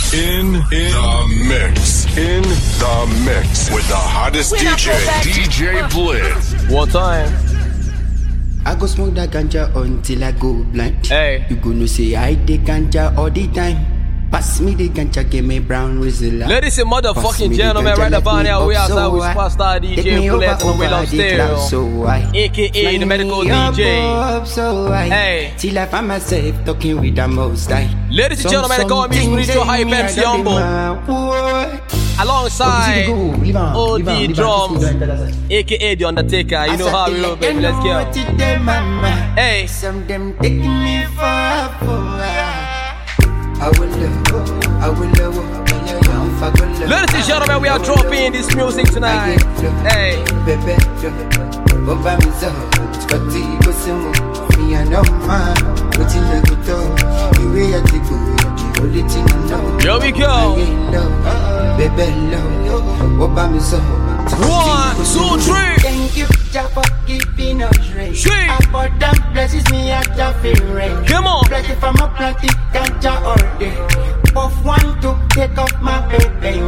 In the mix. In the mix. With the hottest DJ, DJ Blitz. One time. I go smoke that ganja until I go blind. Hey. You gonna say I take ganja all the time. Pass me the ganja, give me brown whistle. Ladies and motherfucking gentlemen, right about now, we outside with superstar DJ Blitz on the way downstairs. AKA the medical DJ. Hey. Till I find myself talking with the most high. Ladies and gentlemen, they call me spiritual hype MC Humble. Alongside OD Drums, AKA The Undertaker. You know how we roll, baby. Let's go. Hey. Some them taking me far. I will love. Ladies and gentlemen, we are dropping this music tonight. Hey. Here we go. 1, 2, 3. Thank you for giving us rain. Abundant blesses me at the feeling. Come on. Plenty from a plenty ganja all day. Puff one to take off my baby.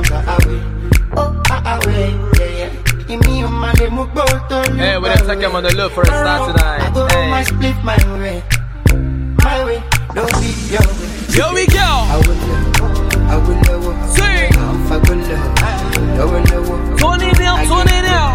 Hey, we're gonna take him on the look for a start tonight. I go my split my way, don't be your way. Here we go. I will love. Sing. Turn it now.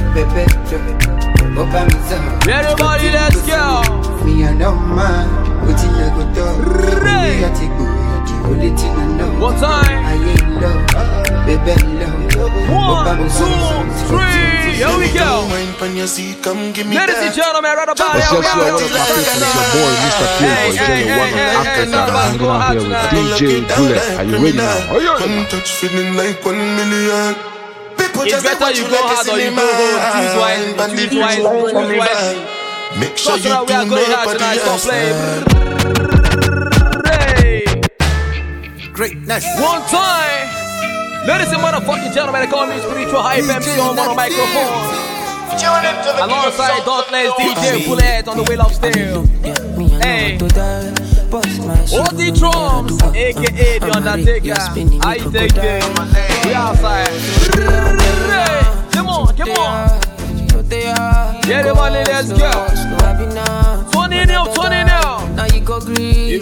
Everybody, let's go. Me and no man, what you go to? One time. I ain't love, baby love. 1, 2, 3. Here we go. Ladies and gentlemen, right about What's now. up, it's your boy, Mr. Playboy, General One of Africa, hanging out here with DJ Bullet. Are you ready now? One touch feeling like 1 million. It's better you go hard or you go home. Choose wise. Make sure you we are do going hard nobody tonight. Stop else. playing. Hey. Greatness. One time. Ladies and motherfucking gentlemen, they call me spiritual hype MC on one microphone. Alongside Dauntless DJ Bullet on the way upstairs. Hey. OD Drums, AKA The Undertaker. How you take it? We outside. Hey. Come on. Get the money, let's go. 20 now. Now you go green.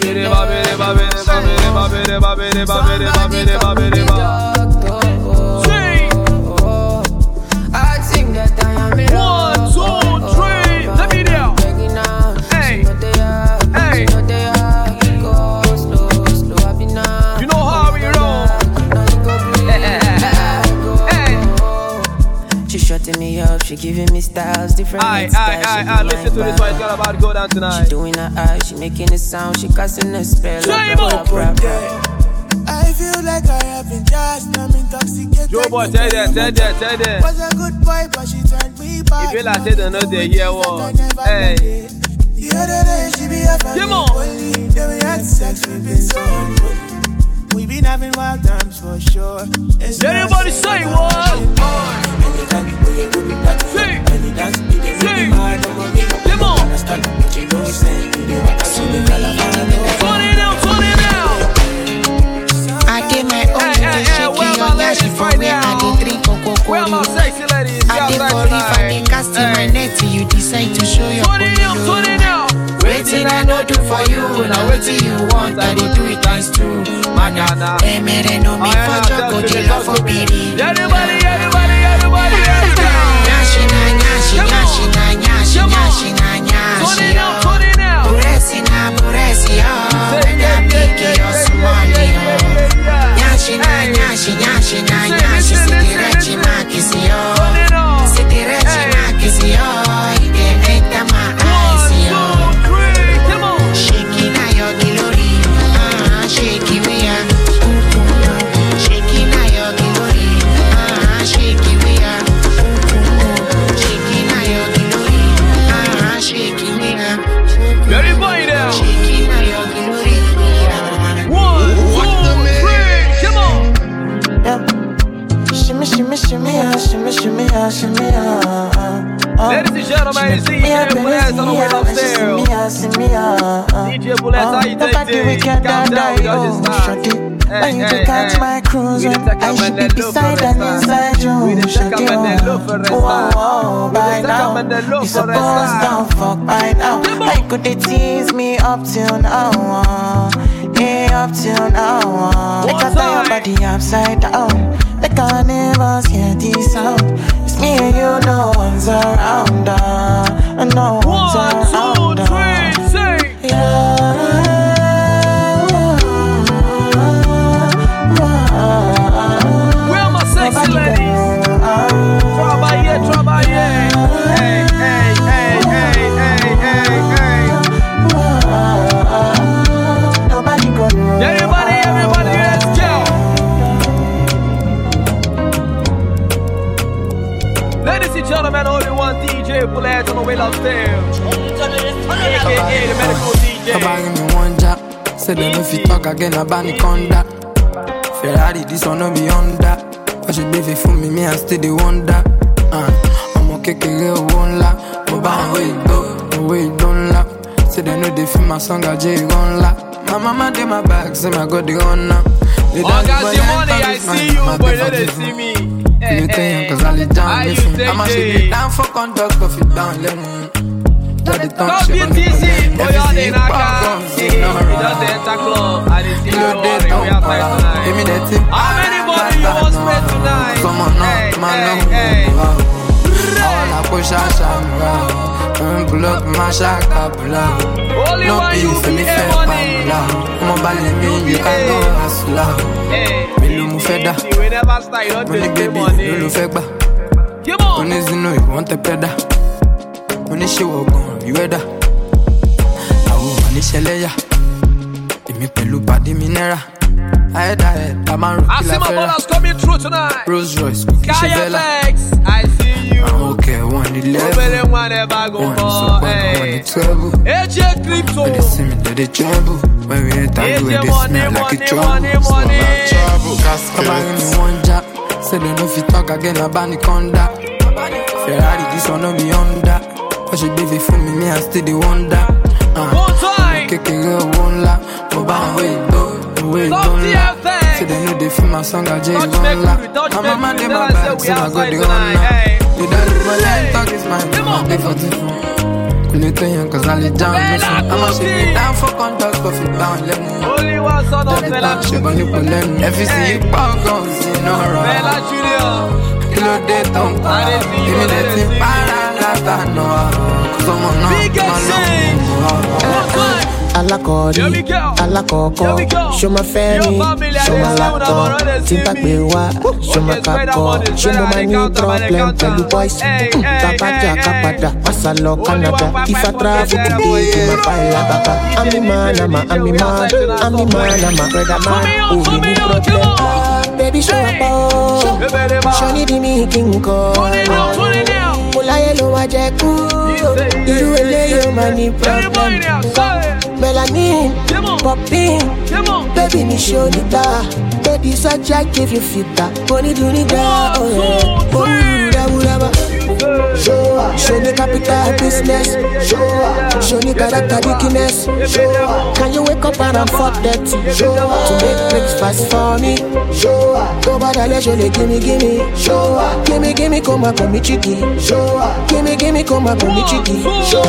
I think that I am in 1, 2, 3. Let me know. Hey. You know how we roll. Hey. She shutting me up, she giving me styles, different styles. I listen to this one, it's about to go down tonight. She doing her eyes, she making a sound, she casting a spell. I feel like I have been just, I'm intoxicated. Joe boy, tell them. Was a good boy, but she turned me back. You feel like they know they hear what? Hey. The other day she be a family. Come on. Then we had sex, we been so unruly. We been having wild times for sure. Everybody say what? Sing. Come on. Turn it now. I did my own Where my ladies right now? Where my sexy ladies? I did for if I cast in my net till you decide to show your Turn it now. Waiting I no do for you, now waiting you want, I dey do it times 2. Mana, emere no me for choco, they love for biri. Everybody. Turn it now. Buresi, oh, when I pick your small, nyashi, sitirechi makisi, oh, ide enta ma eyes, oh. Shaking na your glory, shaky we are, shaking na your glory, shaky we are, shaking na your glory, shaky we are. Everybody now. Shaking na your glory. 1, 2, 3. Come on. Shimmy, Ladies and gentlemen, it's DJ Bullet on the way upstairs. DJ Bullet, how you take it? Calm down, we got this time. When you catch my cruise, I should be beside and inside you. Oh, by now, you supposed to fuck by now. Why could they tease me up till now? Yeah, up till now. Because now your body upside down. The carnivals hear this sound. It's me and you, no one's around. No one's around. 1, 2, 3, say. Where are my sexy ladies? Trabaye. Hey. Everybody, let's go. Ladies and gentlemen, only one DJ Bullet on the way upstairs. AKA the medical DJ. Give me one jack. Say them if you talk again about the conduct. Ferrari, this one no be on that. What you be for me, I still the wonder. I'm okay, one la. But wait, don't la. Say they know they feel my song, I J gon' la. My mama did my back, say my God, they on now. Oh, got the money, I see you, but you don't see me. You think, cause I let down, listen. I'm actually down for conduct, coffee down, let me. Don't be dizzy, boy, you're in a car. You just enter club, I didn't see you already, we are fight tonight. How many money you want to spend tonight? Hey. All I push, I shall pull up my shaka, pull up. Only one you be a money. Mobile me, you can go hustle out. Hey, we never start, you don't take money. Come on. When is you know you want a pedal. When is she walk on, you weather. I will manage a layer. Give me pelu body minera. I see my ballers coming through tonight. Rolls Royce, Kaya Flex, I see you. I'm okay, 111. Whenever go for, hey. AJ Crypto. When they see me, they trouble. When we enter, you they smell like a trouble. Money. Come on, give me one jack. Say they know if you talk again about the conduct. Ferrari, this one no be on that. What you be for me, I still the wonder. One time. One la. Wait, don't lie. Say they know they feel my song, I just gon' lie. I'm a man in my back, say I got the on now. You don't do my line, talk is mine, I'm a for different. Little young, cause I lay down, listen. I'm a shit down for conduct, coffee down, let me. Only one son of Bella Junior. If you see you pop, gon' see no wrong. Bella Junior. Kilo de ton, give me that thing, para la no. Come on, no, Alakoko, show my family, show my laptop, Timpa Bewa, show my capo, show my money problem, tell the boys, Tapaja, Kapada, Masalo, Canada, if I travel today to my file, I'm a man, I'm a brother man, who give me problem, baby show up, show me the making call, Pula yellow wajeku, you will lay your money problem. Melanin, popping, baby me show it da. Baby such I give you fit da. Money do need da, oh show me capital business, show me character weakness. Can you wake up around 4:30 to make breakfast for me? Go bad leisure, gimme, come on, come me chicky. Gimme, come on, come me chicky.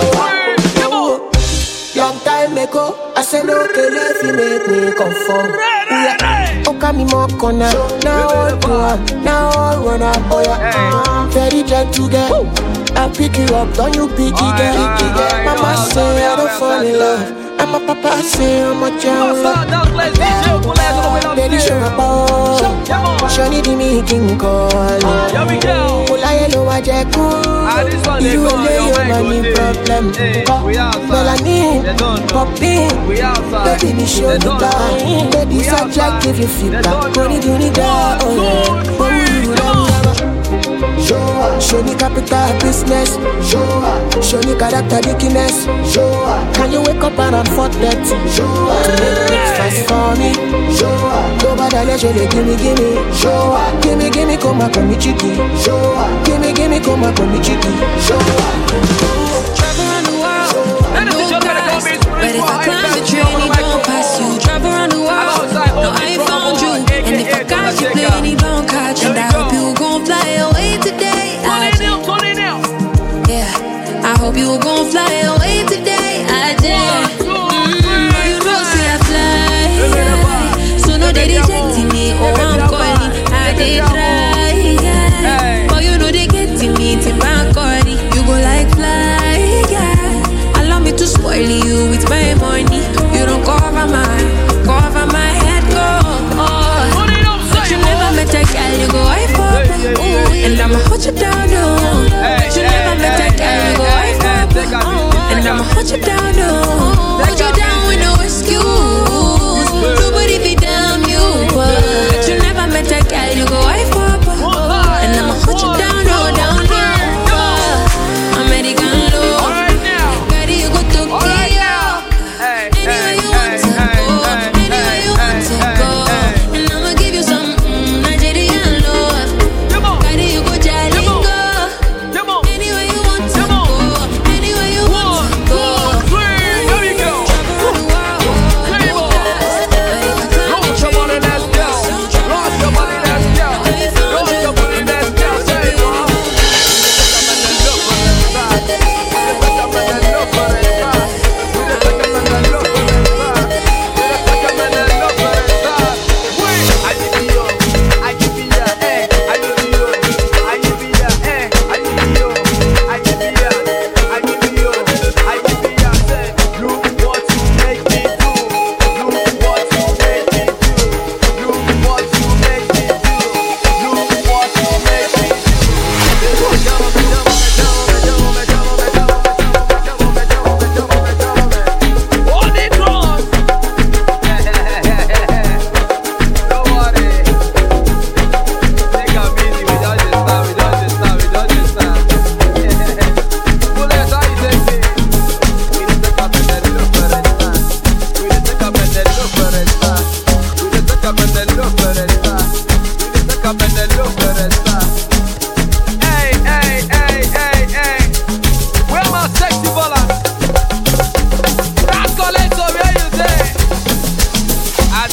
Long time ago, I said no, if you make me conform. Okay, me more corner. Now all run up, oh yeah. Very gentle girl. I pick you up, don't you pick it, girl. Mama say I don't fall in love. And my papa say I'm a child. Baby show up, show me the making call. Pula yellow wajeku, you will lay your money problem. Melanin, popping, baby me show you down. Baby such I give you feedback. Money do need that, oh yeah. Show me capital business. Show me character weakness. Can you wake up around 4:30 to make breakfast for me? Go bad leisure, gimme. Gimme, come on, come me chicky. Gimme, come on, come me chicky. Travel around the world, no price. But if I climb the train, it don't pass you. Travel around the world, no iPhone.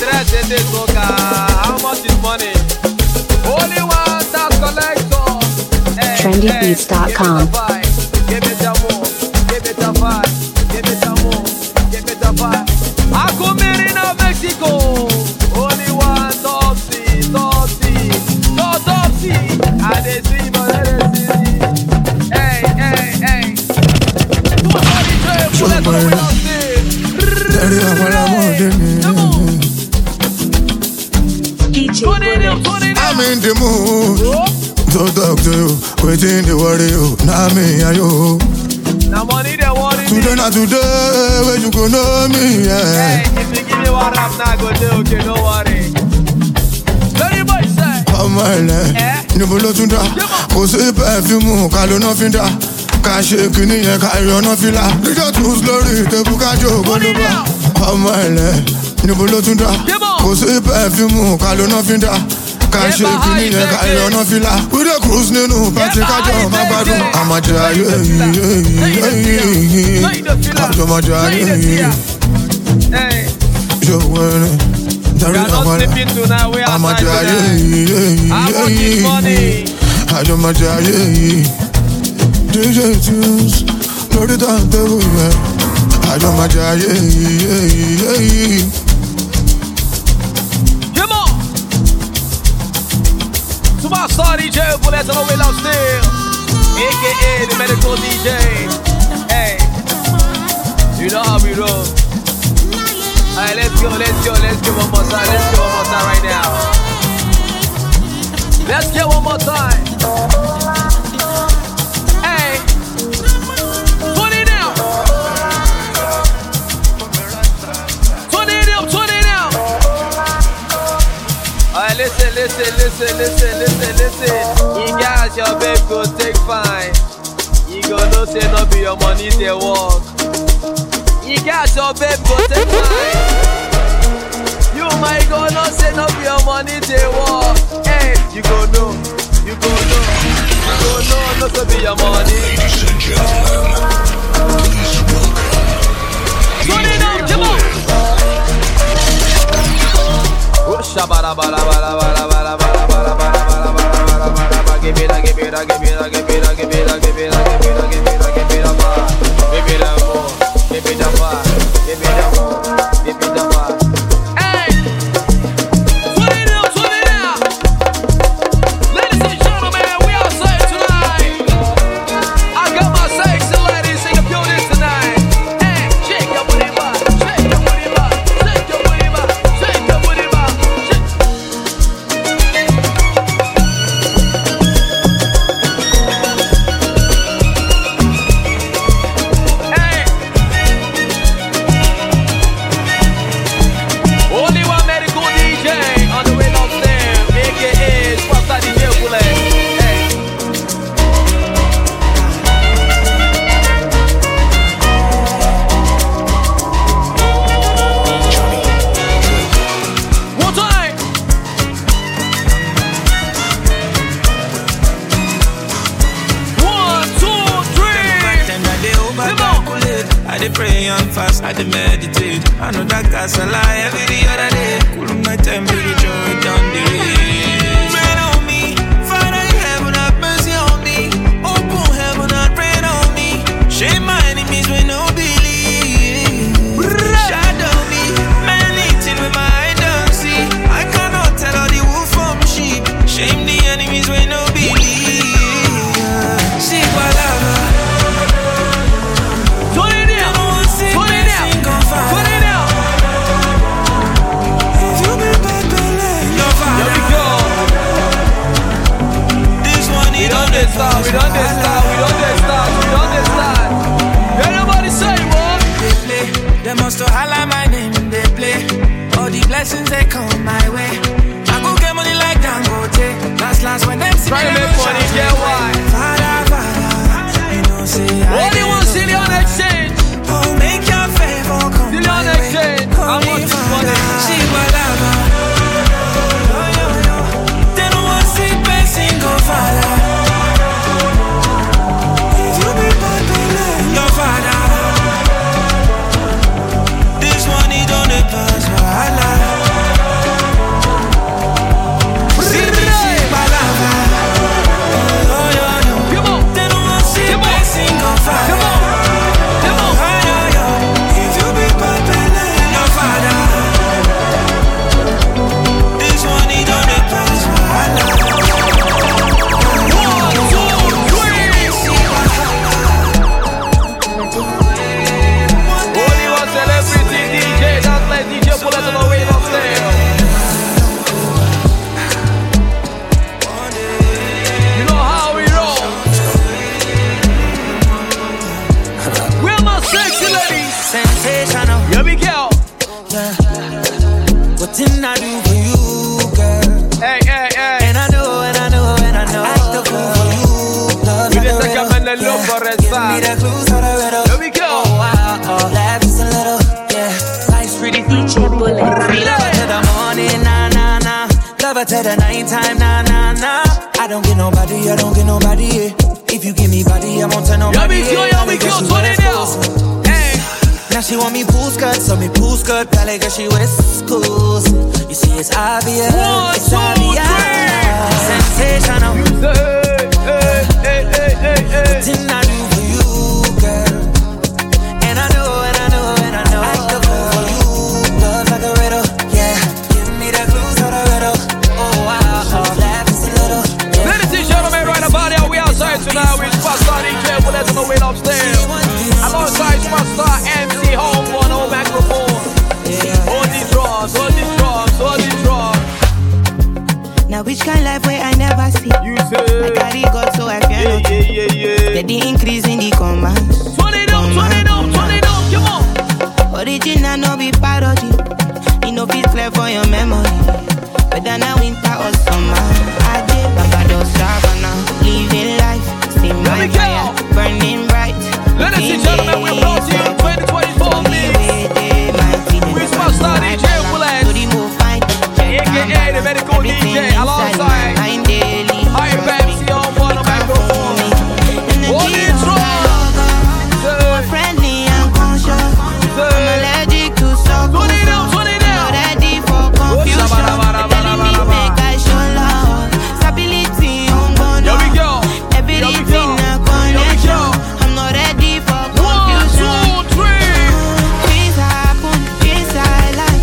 How much is money? Only one tax collector. Trendybeats.com. Give it a more, give it a five, give it a more, give it a five. Akumirina, Mexico. Only one Topsy. I dey see, but I dey see. Hey. Tu vas DJ Bullet. I'm in the mood to talk to you, waiting to worry you, not me and you. Now money they worry me. Today not today, when you go know me, yeah. Hey, if you give me one rap now, go do okay, don't worry. Dirty boy say. Ọmọ ilẹ̀, níbo ló tún dá? Kò sí pẹ̀fímù, ká ló ná fi dá. Ká ṣe kìíní yẹn, ká yọ ná fìlà. Dídá tún lórí tẹ́bù ká jó gbólógbà. Ọmọ ilẹ̀, níbo ló tún dá? Kò sí pẹ̀fímù, ká ló ná fi dá. Ká ṣe kìíní yẹn, ká yọ ná fìlà. We dey cruise nínú pàtí kájọ má gbádùn. Àmàjẹ ayé yìí. Àjọmọ̀jẹ ayé yìí. Ṣòwò ẹni. We are not sleeping tonight, we are outside tonight. How much is money? DJ tunes, lórí tàǹtẹ̀wò yẹn. Àjọmọ̀jáyé. Come on! Superstar DJ Bullet on the way loud still. AKA the medical DJ. Hey, you know how we roll. Alright, let's go one more time. Right now. Let's get one more time. Hey, 20 now. 20 now. Alright, listen. You guys, your babe go take fine. You go no say no be your money they walk. You got your babe go take mine. You might go no say no be your money they walk. Hey, you go know, no to be your money. Ladies and gentlemen, please welcome DJ Bullet. Oh, shabara bara. Give it Hey! 20 now. Ladies and gentlemen, we outside tonight. I got my sexy ladies in the building tonight. Hey, shake your booty back. I dey meditate. I know that gas a lie every other day. Cool my temperature down the range. Rain on me, Father in heaven have mercy on me. Open heaven and rain on me. Shame my enemies when no believe. Shadow me, man eating with my eye don't see. I cannot tell all the wolf from sheep. Shame the enemies when no believe. See palabra. We don't start. Everybody say what? They play, they must to highlight my name. They play, all the blessings they come my way. I go get money like Dangote. Last when them see try to make money, get why? Father, you know say only one Cillian Exchange. Oh, make your favor come Cillian Exchange. How much is money? See palabra. They don't want to see person go father. This money don't pass, Nothing I do for you, girl. Hey. And I know. Act the fool for you. Love like a riddle. Give me the clues for the riddle. Here we go. Oh, laugh just a little. Yeah, life's pretty. DJ Bullet. Love her to the morning, nah. Love her to the nighttime, nah. I don't get nobody, yeah. If you give me body, I won't turn nobody. Yo, me kill, 20 now. Hey. Now she want me pool skirt, ballet girl, she West Coast. You see, it's obvious. It's obvious. Sensational. Hey. Nothing I do for you, girl. And I know. Act the fool for you. Love like a riddle, yeah. Give me the clues for the riddle. Oh, wow. Laugh just a little. Yeah. Ladies and gentlemen, right about here, we outside tonight with Superstar DJ Bullet on the way upstairs. Alongside Superstar MC Home on our microphone. Hold these drums. Now which kind life where I never see? You say I carry God so I fear not. Yeah. The increase in the commands. 20 down, come on. Original no be parody. You know fit clear for your memory. Whether na winter or summer, I did Barbados, Savannah, living life, see my fire burning bright. Ladies and gentlemen, we're brought to you 2024 mix with Superstar DJ Bullet, aka the medical DJ, alongside High Pepsi on one microphone. Hold it strong. Friendly and conscious. I'm allergic to salt. 20 down. Not ready for confusion. Telling me make I show love. Stability on board. Here we go. Everything a connection. I'm not ready for confusion. 1, 2, 3. Things happen, things I like.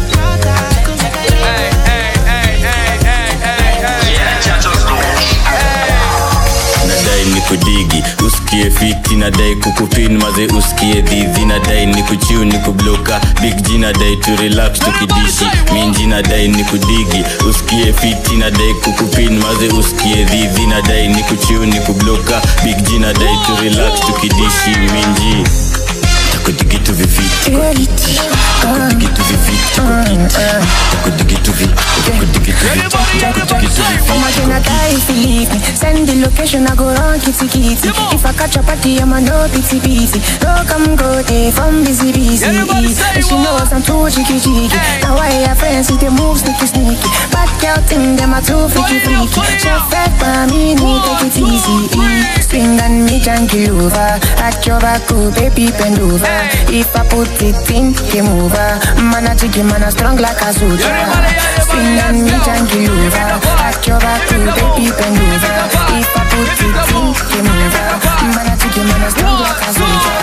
Nadai nikudigi, usikie fiti, nadai kukupin maze usikie dhizi, nadai nikuchiu nikubloka, big G nadai to relax tukidishi, minji nadai nikudigi, usikie fiti, nadai kukupin maze usikie dhizi, nadai nikuchiu nikubloka, big G nadai to relax tukidishi, minji takudigi tu vifiti, takudigi tu vifiti, takudigi tu vifiti. If you leave me, send the location, I go run kitty. If I catch a party, I'm a no busy. No come go day from busy. And she knows I'm too cheeky. Now I have friends with the moves sneaky. Bad girl thing, them are too freaky. Chef back by me, take it easy. Swing and me junkie over. At your back, baby, bend over. If I put it in, game over. Man a jiggy, man a strong like a soldier. Swing and me junkie over. At your back, baby, bend over. If I put it in, game over. Man a jiggy, man a strong like a soldier.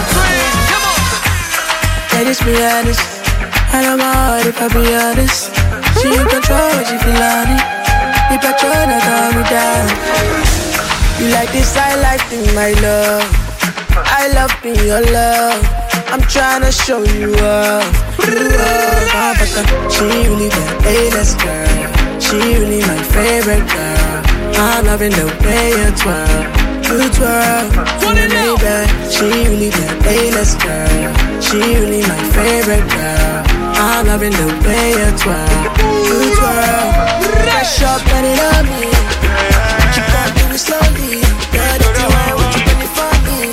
Let us be honest. I know my heart if I be honest. She in control, she feel on it. If I try to calm me down. You like this, I like thing, my love. I love being your love. I'm tryna show you up. She really the A-list girl. She really my favorite girl. I'm loving the way you twirl. You twirl, baby. She really the A-list girl. She really my favorite girl. I'm loving the way you twirl. You twirl, fresh up, let it on me. You gon' do it slowly. Girl, if you want, would you bring it for me?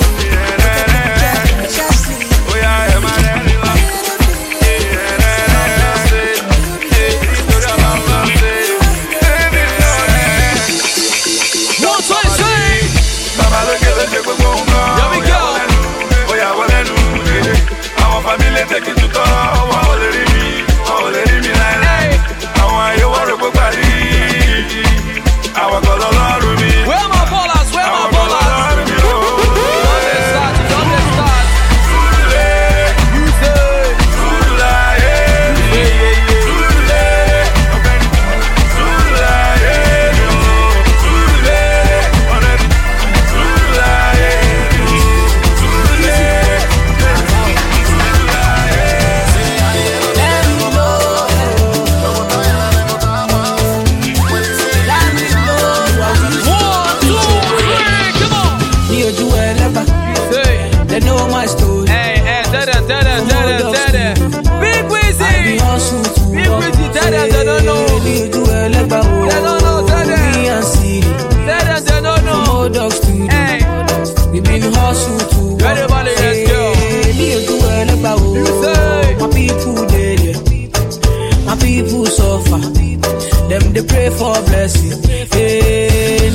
Tell them they don't know. They don't know, tell them. Me and City. Tell them they don't know. From old dogs to hey. We been hustle to everybody, let's go. You say my people dead, my people suffer. Them they pray for blessing. Hey,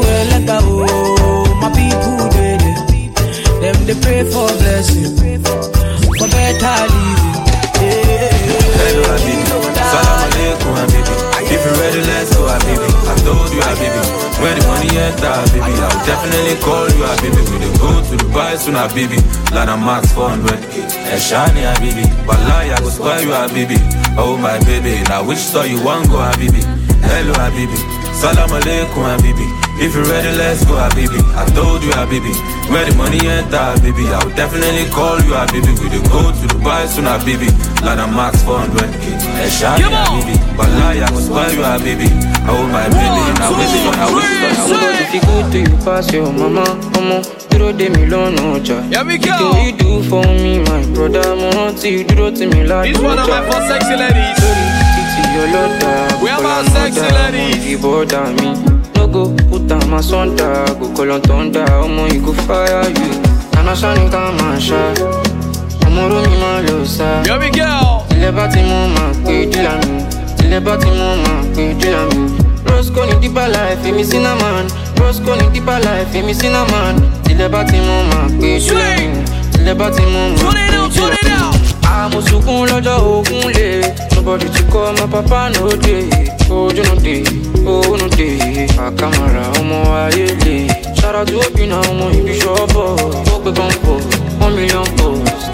my people dead, them they pray for blessing, for better living. Hello, Habibi. Salam alaikum, Habibi. If you're ready, let's go, Habibi. I told you, Habibi. When the money enter, Habibi, I'll definitely call you, Habibi. We dey go to Dubai soon, Habibi. Lana Max 400K. Eshani, Habibi. Wallahi, I go spoil you, Habibi. Oh, my baby. Now, which store you want go, Habibi? Hello, Habibi. Salam alaikum, Habibi. If you're ready, let's go, Habibi. I told you, Habibi. Where the money enter, Habibi, I'll definitely call you, Habibi. We dey go to Dubai soon, Habibi. Lana Max 400K. Eshani, Habibi. Wallahi, I go spoil you, Habibi. Oh, my baby. Now, which one? I wish you. If you go to you pass your mama, duro de mi lono ja. Here we go. What you do for me, my brother, mo till you duro to me like. This one of my first sexy ladies. We are my sexy ladies. You bother me. No go put on my son tag. Go call on thunder. Omo, you go fire you. And I shine come and shine. Omo, rumi ma lo sa. Here we go. Tile bati mo ma pe dilami. Tile bati mo ma pe dilami. Roscoe ni deeper life, me cinnamon. Roscoe ni deeper life, me cinnamon. Tile bati mo ma pe dilami. Tile bati mo ma pe dilami. I'm a sukun lojo ogun le. Nobody to call my papa no day. Oh, you know day. Oh, no day. A camera, omo ayele. Shout out to Obina, omo ibi shopo. Ope gonpo, 1 million posts.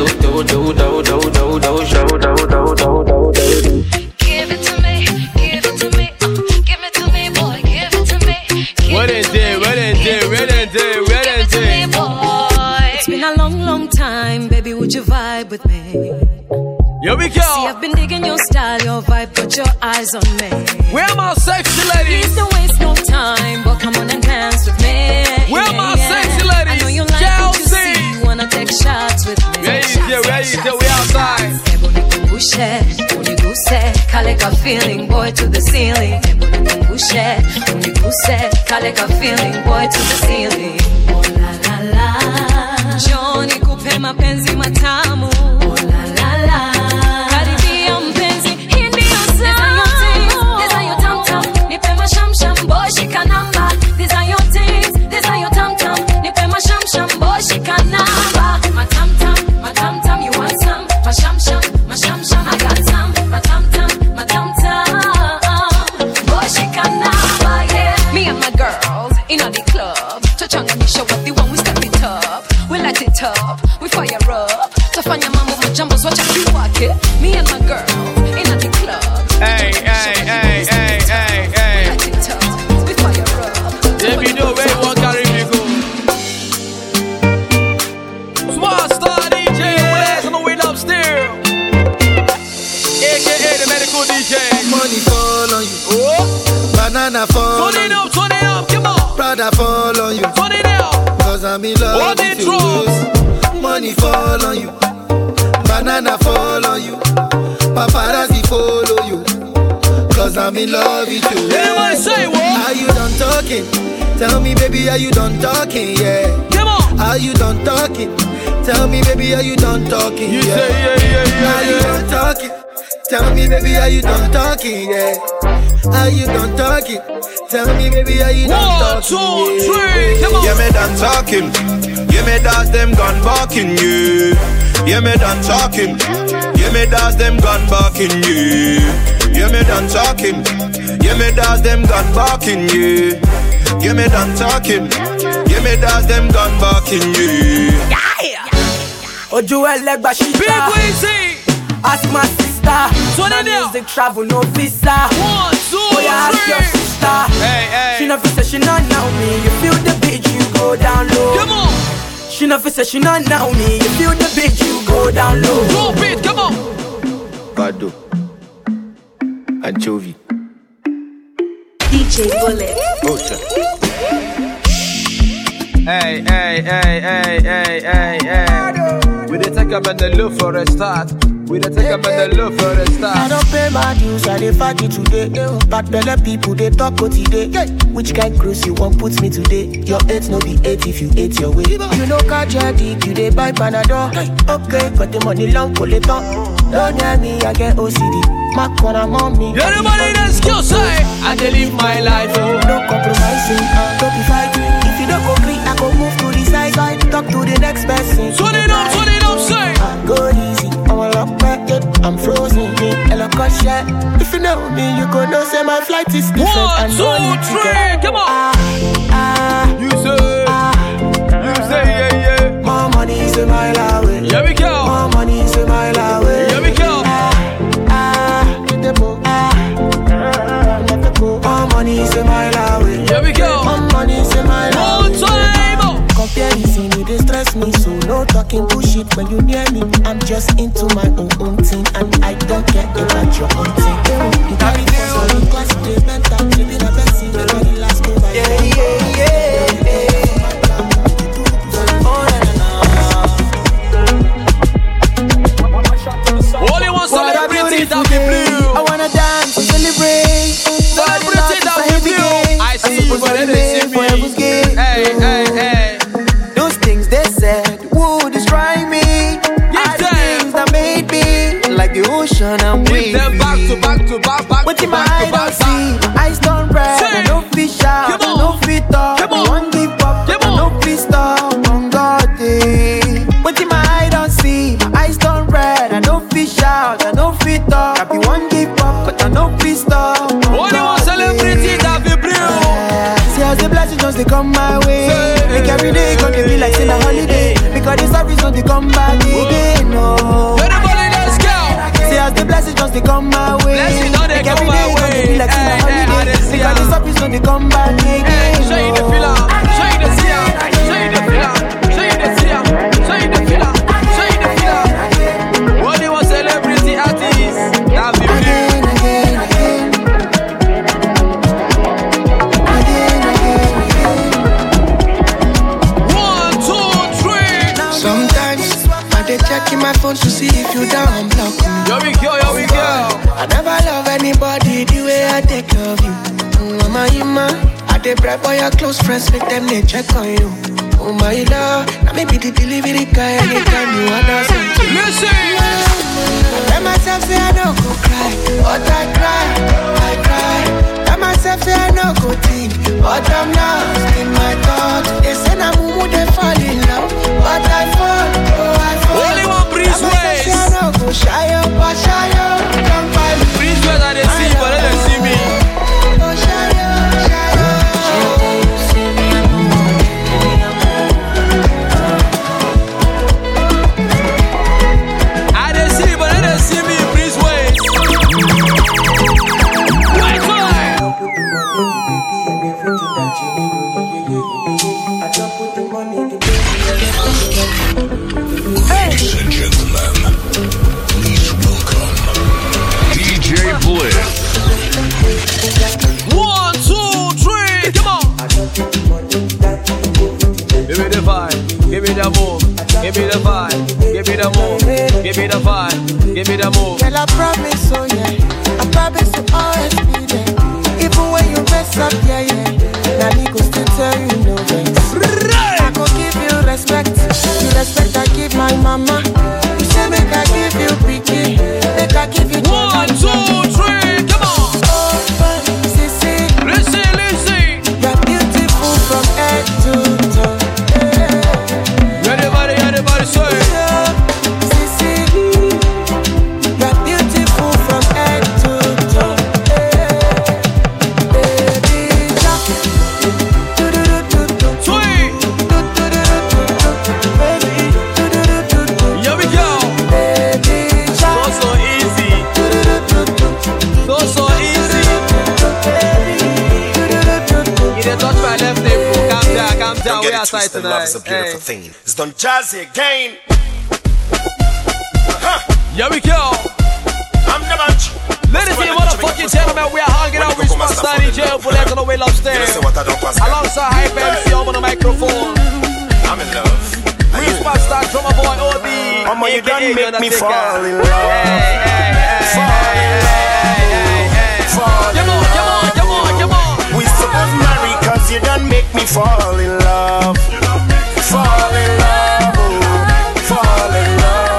Give it to me, give it to me, give it to me, boy, give it to me. What is it? What is it? What is it? What is it? It's been a long, long time, baby. Would you vibe with me? Here we go. See, I've been digging your style, your vibe, put your eyes on me. Where are my sexy ladies? Please don't waste no time, but come on and dance with me. Where are my sexy ladies? I know you like what you see, you wanna take shots with me. Where you do, we outside. Kaleka feeling, boy, to the ceiling. Kaleka feeling, boy, to the ceiling. Oh la la la. Johnny kupe mapenzi matamu. Oh la la la. Karibia mpenzi, hii ndio saa. These are your tam-tam, nipe masham-sham, boy, shika namba. These are your things, these are your tam-tam, nipe masham-sham, boy, shika namba. Matam-tam, you want some? Masham-sham, I got some. Matam-tam, boy, shika namba, yeah. Me and my girls, in the club, Chochanganisha with the one we step it up. We light it up, we fire up. Tafanya mambo majambos, watch out you walk it. Me and my girls, in the club. Hey. We light it up, we fire up. Let me know where you want to carry me go. Smart Star DJ, West on the way upstairs. AKA the medical DJ. Money fall on you. Oh. Banana fall on you. Turn it up, come on. Prada fall on you. Turn it up. Cause I'm in love with you. Money fall on you. Banana fall on you. Paparazzi follow you. Cause I'm in love with you. Everybody say what? Are you done talking? Tell me baby, are you done talking? Yeah. Come on. Are you done talking? Tell me baby, are you done talking? You say yeah. Are you done talking? Tell me baby, are you done talking? Yeah. Are you done talking? Tell me baby, are you done talking? 1, 2, 3, come on. Yeah, me done talking. Yeah, me does them gun barking you. Yeah, me done talking. Yeah, me does them gun barking you. Yeah, me done talking. Yeah, me does them gun barking you. Yeah, me done talking. Yeah, me does them gun barking you. Ojo elegba shita. Big Weezy. Ask my sister. My music travel no visa. 1, 2, 3. Ask your sister. Hey. She never say she not know me. You feel the beat, you go down low. Come on. She never say she not know me. You feel the beat, you go down low. Go beat, come on. Bado. Anchovy. DJ Bullet. Ocha. Hey. We did take up and the look for a start. We don't take a man the love for the stars. I don't pay my dues, I dey fight it today. Bad belly people, they talk what today. Which kind cruise you want put me today? Your 8 no be 8 if you 8 your way. You know catch your dick, you dey buy Panadol. Okay, got the money long, pull it on. Don't near me, I get OCD. My corner mommy. Everybody that's skill say I dey live my life. No compromising, don't be fighting. If you don't agree, I go move to the side. Talk to the next person. Turn it up, say. Go easy, I'm a lock back, I'm frozen. Hello, shit. If you know me, you go know say my flight is different. 1, 2, 3, come on. You say, yeah. More money is a mile away. Here we go. More money is a mile away. Here we go. More money is a mile away. Here we go. More money is a mile away. One time. Comparison, they stress me, so no talking bullshit when you near me. I'm just into my own thing, and I don't care about your own thing. You got me for some class, they bent up, they be the best thing, they got the last go by. Only one celebrity that be blue. I wanna dance and celebrate. Celebrity that be blue. I see you, but they see me. Hey. Those things they said would destroy me. Are the things that made me like the ocean I'm waving. Them back to back. What in my eye don't see, eyes don't red. I no fish out, I no fit up. I won't give up, I no fit stop. On God day. What in my eye don't see, eyes don't red. I no fish out, I no fit up. I be one give up, but I no fit stop. Only one celebrity that be blue. See how the blessings just they come my way. Make every day gonna be like in a holiday. Because the service don't they come back again. No. Everybody, let's go. See as the blessings just they come my way. Blessings don't they Make come every my day gonna way. be like in a holiday. Because the service don't they come back again. Show you the filler. Show you the filler. Show you the filler. Show you the filler. Show you the filler. Show you the filler. Only one celebrity artist that be blue. Checking my phone to see if you down block me. Here we go. I never love anybody the way I take care of you. Mama, I dey prep for your close friends, make them they check on you. Oh my love, now maybe the delivery guy anytime you wanna something. Listen. I tell myself say I don't go cry, but I cry. Tell myself say I don't go think, but I'm lost in my thoughts. They say na mumu they fall in love, but I fall. Only one Breeze Ways. Shy up. Breeze Ways I they see, but they don't see me. I they see, but they don't see me. Breeze Ways. White boy. Ladies and gentlemen, please welcome DJ Bliss. 1, 2, 3, come on. Give me the vibe, give me the move, give me the vibe, give me the move, give me the vibe, give me the move. Girl, I promise, oh yeah, I promise to always be there. Even when you mess up, yeah. Now me go still tell you no vex. I go give you respect, the respect I give my mama. You say make I give you pretty, make I give you 1, 2, 3, come on. Oh, sissy, listen. you're beautiful from head to toe. Everybody say. Sissy, you're beautiful from head to toe. Baby, here we go. So easy. So easy. You didn't touch my left hip. Calm down. We outside tonight. Love is a beautiful thing. It's done jazzy again. Here we go. I'm the bunch. Ladies and motherfucking gentlemen, we are hanging out with Superstar DJ Bullet on the way upstairs. Alongside Hype MC on the microphone. I'm in love. We Superstar drummer boy OB. Mama, you done make me fall in love. Come on. We supposed marry cause you done make me fall in love. Fall in love, fall in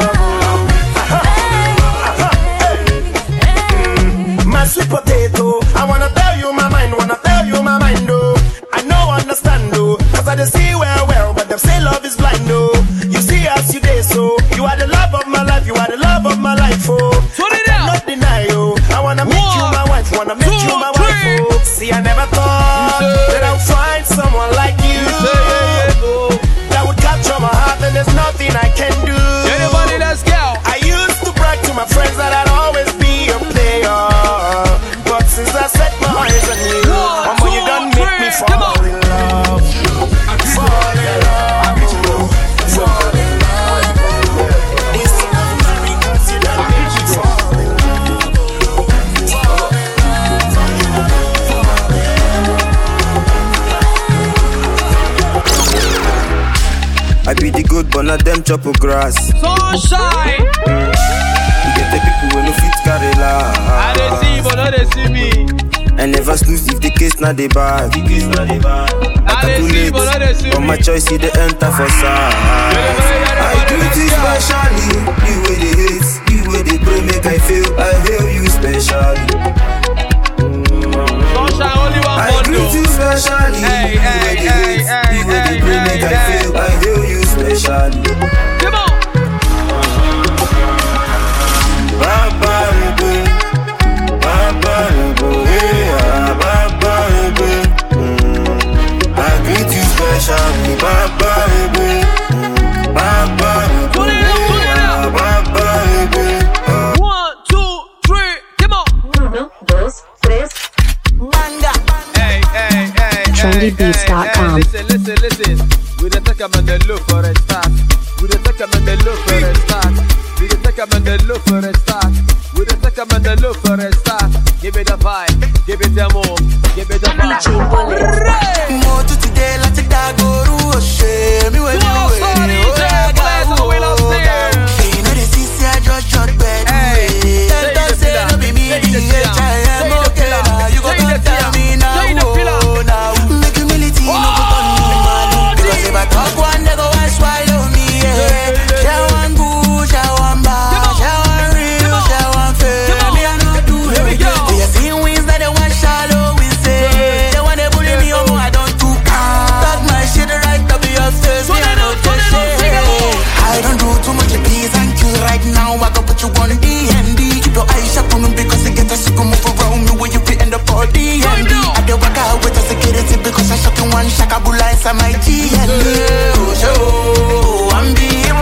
love. My sweet potato, I wanna tell you my mind, oh. I know, understand, oh. Cause I just see well, but them say love is blind, oh. You see as you day, so you are the love of my life, oh. I cannot deny, oh. I wanna make you my wife, oh. See, I never thought that I'd find someone like you that would capture my heart, and there's nothing I can do. Anybody, let's go. I used to brag to my friends that I'd always be a player, but since I set my eyes on you, Mama, you done make me fall in love. Fall in love. Fall in love. It's so very cause you done make me fall in I be the good, but not them chop of grass. Sunshine. You get the people when you fit carry la. I dey see, but no they see me. I never snooze if the case not the bad. I dey see, but no they see me. But my choice is the enter for side. I do it specially. You way they hate, you way they pray, make I feel you specially. Sunshine only one I do it specially. Hey, you way they pray, make I feel you specially. Come on. I greet you specially, One, two, three, come on. Uno, dos, tres. Hey. Trendybeats.com. Listen. We the take 'em and they look for a start. We the take 'em and they look for a start. We the take 'em and they look for a start. We the take 'em and they look for a start. Give it a vibe, give it a move, give it a vibe. More to today, like a dog or a shame. Me when you just bed. Don't say no be me, I'm okay now. You gon' tell me now. Make humility no go turn me man. Because if I talk one, they go and swallow me. Share one good, share one bad, share one real, share one fake. Me I no do it. They have seen wins that they want shallow. We say they want to bully me, oh I don't do. Talk my shit right up your face. Me I no just shit. I don't do too much of P's and Q's right now. I go put you on D&D. Keep your eyes shut on them because they get us to go move around me when you fit in the body. I don't work out with the security because I shot you one shakabula inside my G&D. Oh, show, I'm being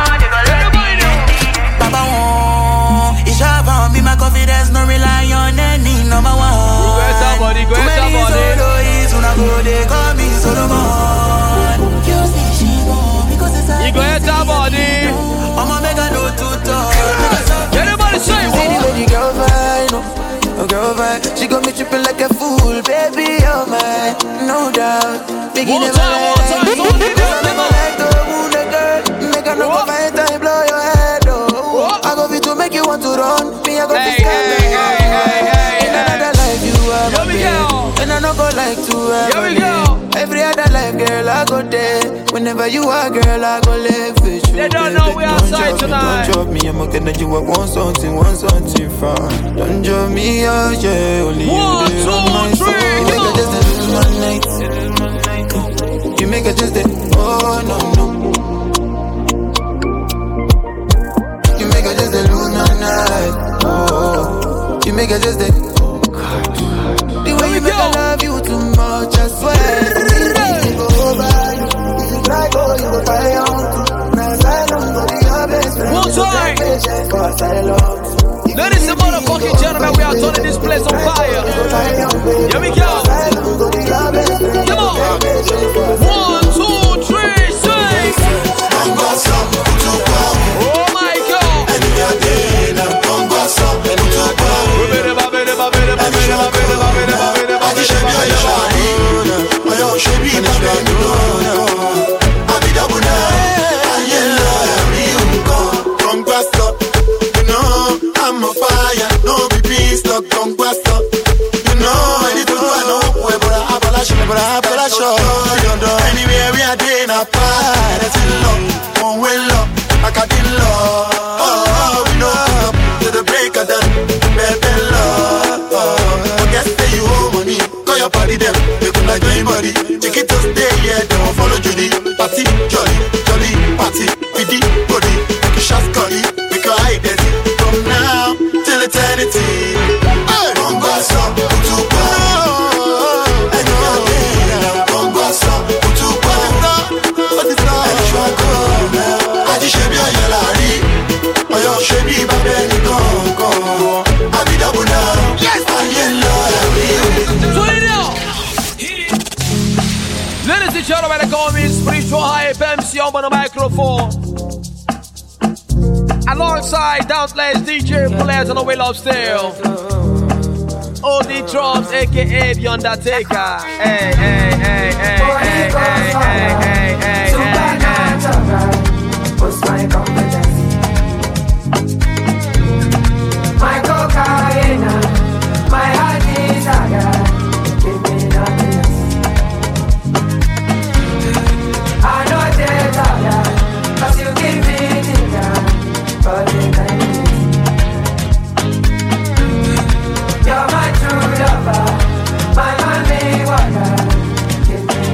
Baba won. It's about me, my confidence, no rely on any number one. Too many soloists, when I go, they call me Solomon. You see she won because it's a You go hit your body. I'ma make a no to talk. Everybody say see the way the girl vibe, no girl vibe. She got me tripping like a fool, baby, oh my, no doubt. Biggie never like to wound a girl. Make her no go fight and blow your head, oh. I go fit to make you want to run. Me I go fit scared. In another life you are my babe, and I no go like to ever. Every other life, girl, I go there. Whenever you are, girl, I go live with you. They don't know we outside tonight. Don't drop me, I'm okay that you want something fun. Don't drop me, oh yeah, only you. 1, 2, 3, you make it just a lose my night. You make it just a, oh no. You make it just a lose my night. Oh, you make it just a. The way you make I love you too much, I swear. One time. Ladies and motherfucking gentlemen, we are turning this place on fire. Here we go. Come on. 1, 2, 3, 6. Oh my God. You know, I need to do I know where but I flash anywhere we are doing a part. That's in love, one way love, I got in love. Oh, we know to the break of dawn, baby love. Forget that you owe money, call your party them, they could like anybody. Take it to stay, yeah, they won't follow Judy. Party, jolly, jolly, party, pity, body, make a shot, curry, make a hide it. From now till eternity. Bongo song, utuba. Bongo song, utuba. What is that? Adi shebi oyalari, oyo shebi babeni gongo. Abi double now, yes, ladies and gentlemen, they call me Spiritual Hype MC on the microphone. Alongside Doubtless DJ Bullet on the wheel of steel. OD Drums, aka The Undertaker. Hey, hey, hey, hey, hey, hey, hey, hey, hey, what's my confidence? My cocaine, my heart desire. Give me nothing else. I know they're tired, but you give me ginger. You're my true lover, my money water. Give me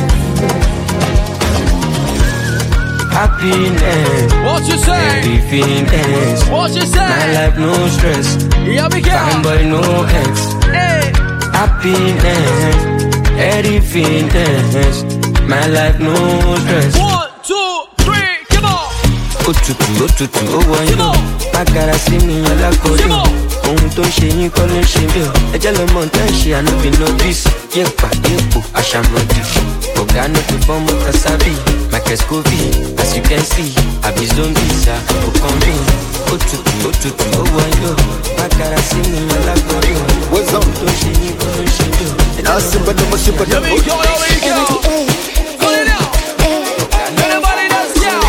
happiness. What you say? Everything else. What you say? My life no stress. Here we go. Fine boy no ex. Hey. Happiness. Everything else. My life no stress. 1, 2, 3, come on. Otutu, owanyo. Magara sí mi alákòóyò. Ohun tó ń ṣe yín kọ́ ló ń ṣe mí o. Ẹjẹ́ ló mọ̀ tẹ́ ń ṣe ànábì novice. Yẹ̀pà yẹ̀pò àṣàmọ̀dì. Ọ̀gá no fi fọ́ọ̀mù kasabi. Michael Scoville, as you can see, I be zombie, sir. Okanmi. Otutu, owanyo. Magara sí mi alákòóyò. Ohun tó ń ṣe yín kọ́ ló ń ṣe mí o. Here we go. Call it out. Everybody dance, yeah.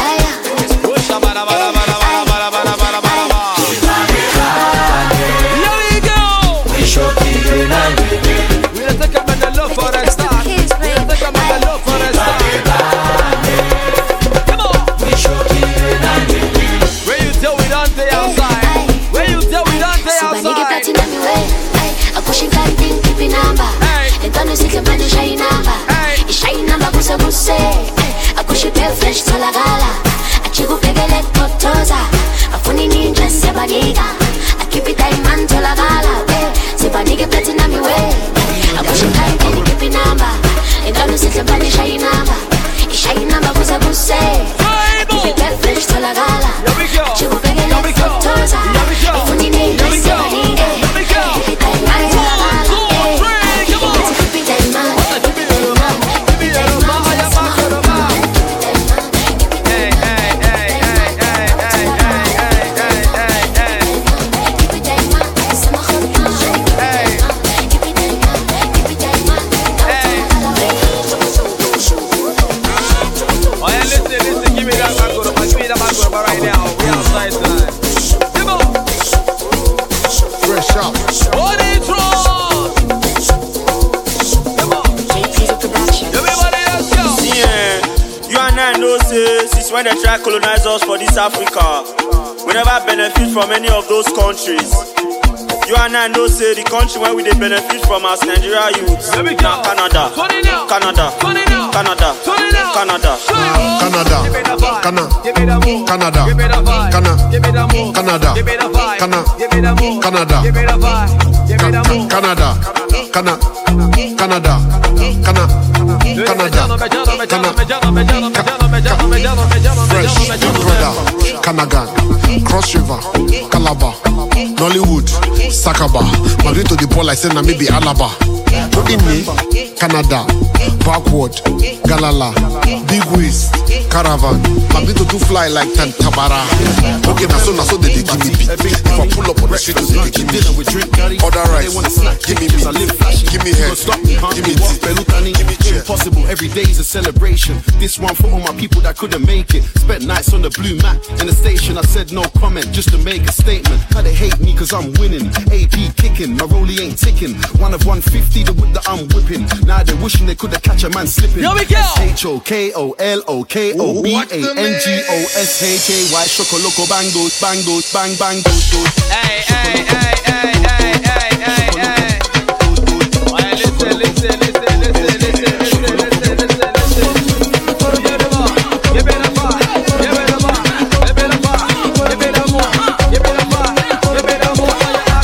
Fresh to la gala, I chico pegele cotosa, I funny ninja se baniga, I keep it diamond to la gala, se baniga platinum way, I push it tight and keep it number, and don't sit the body shine number, it shine number was a good say, I keep it fresh to la gala, I chico pegele cotosa, I funny ninja se baniga, keep it diamond to la gala, keep it diamond. Right now, we outside tonight. Come on. Fresh up. What is wrong? Come on. Everybody else go. Yeah, you and I know say since when they try to colonize us for this Africa, we never benefit from any of those countries. You and I know say the country where we they benefit from as Nigeria youths. Now Canada. Canada. Canada. Canada. Canada. Canada. Fresh, Big Brother, Kanagan, Cross River, Calabar, Nollywood, Sakaba, Madrid to the ball, I said, na maybe Alaba. Put in me, Canada, backward, Galala, big waist, caravan. My beat to fly like Tantabara. Okay, now so they give me beat. If I pull up on the street, they give me beat. Order rice, give me meat, give me head, give me teeth, give me chair. Impossible, every day is a celebration. This one for all my people that couldn't make it. Spent nights on the blue mat in the station. I said no comment just to make a statement. How they hate me cause I'm winning. AP kicking, my rollie ain't ticking. One of 150, the whip that I'm whipping. Now they're wishing they could have catch a man slipping. Here we go. SHOKOLOKOBANGOSHAY. Shokoloco bangos, bangos, bang bang dos. Hey, hey, hey, hey, hey, hey, hey, hey. Listen. Give it a bar, give it a bar, give it a bar, give it a more, give it a bar, give it a more.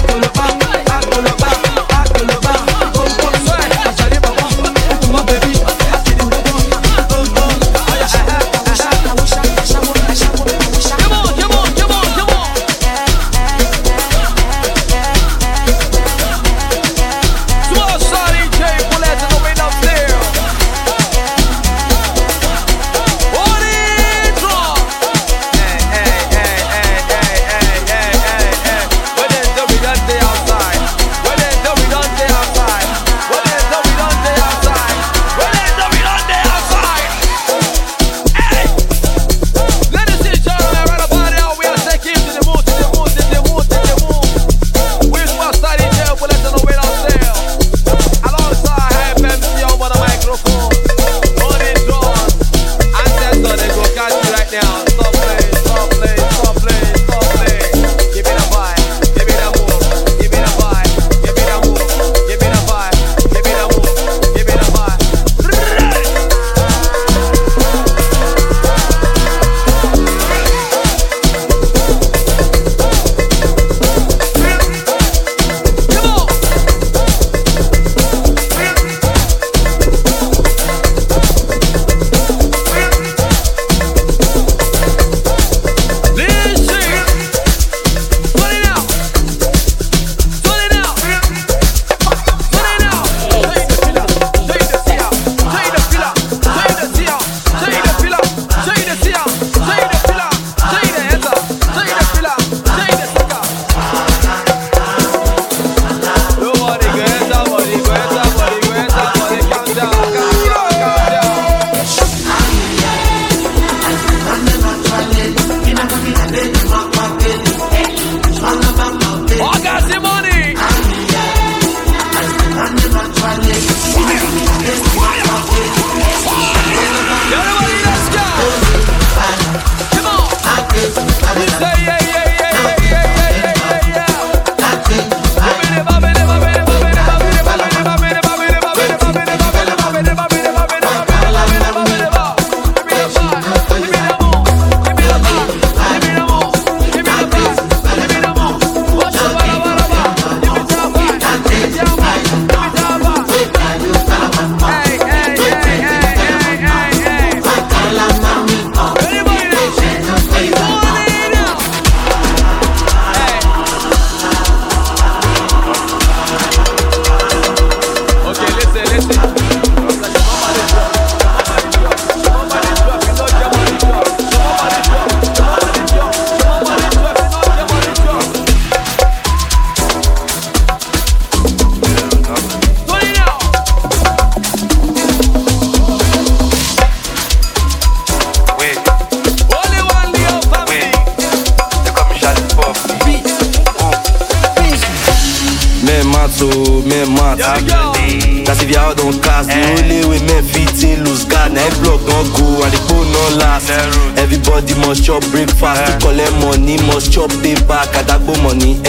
That's if y'all don't cast. The only way men fit in lose guard. Now block don't go and the phone no last. Everybody must chop breakfast to collect money. Must chop pay back at that money,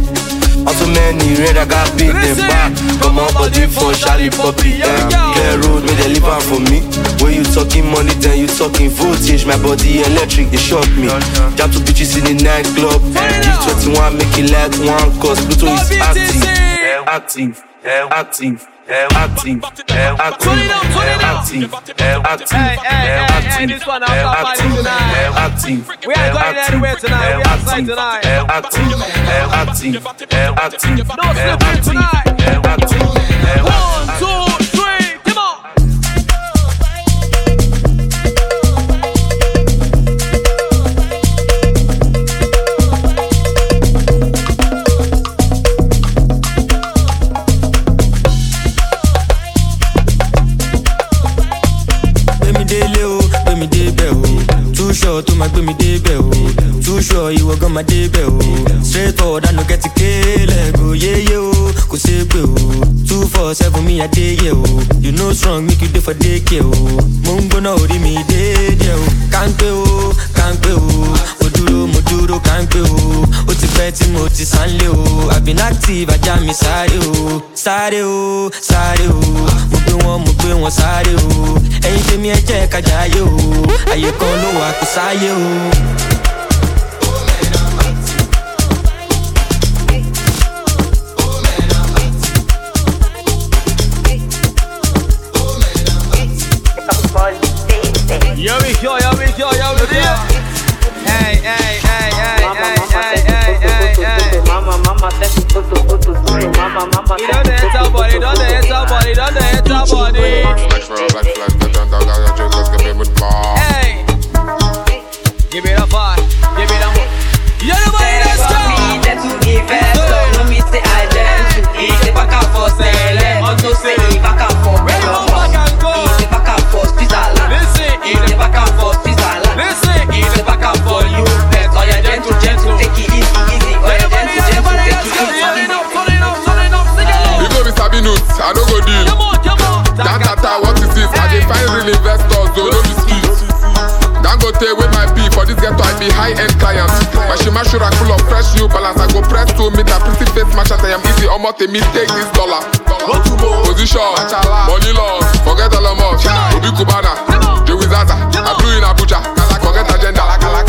Also many red I got paid them back. Come on body for Charlie Poppy, Clear road, may they live out for me. When you talking money, then you talking voltage. My body electric, they shock me. Jump to bitches in the nightclub. Give 21, make it like one. Cause Pluto is active. Active. Active. Active, active, this one after party tonight. We are going anywhere tonight. We are outside tonight. Active. No slipping tonight. 1, 2, 3, come on. sure to my baby débẹ̀ o. Too sure you were gonna débẹ̀ o. Straight forward I no get to kill go yeah yeah o. Kò ṣe pé o. 247 me a day yeah o. You know strong make you dey for daycare o. Mo ń gbóná orí mi dédé o. Kánpé o, kánpé o. Mo dúró kánpé o. Ó ti pẹ́ tí mo ti sánlé o. I've been active ajá mi sáré o. Sáré o, sáré o. Mo gbé wọn sáré o. Ẹ̀yin tèmi ẹ jẹ́ ká jayé o. Ayé kan ló wà kò sáyé o. Yo we go. Hey. Mama, you don't hit our body. Hey, give it a fire, give it a more. You know what it is, me that to invest. No me say I dance. It's a back and forth, Auto say back and forth. It's a back and forth, Switzerland. Listen, it's a back and forth, Switzerland. Listen, it's a back and forth. You bet, oh yeah, gentle, take it easy. Oh yeah, gentle, take it easy. You know me sabi notes, I no go deal. That what is this? I dey find real investors, so no be skills. Dangote with my P for this ghetto, I be high-end client. My Shima Shura full of fresh new balance. I go press to meet a pretty face match at I am easy. Almost a me take this dollar. Position, money loss, forget all of us. Obi Kubana, Joey Zaza, I blew in Abuja. Forget agenda.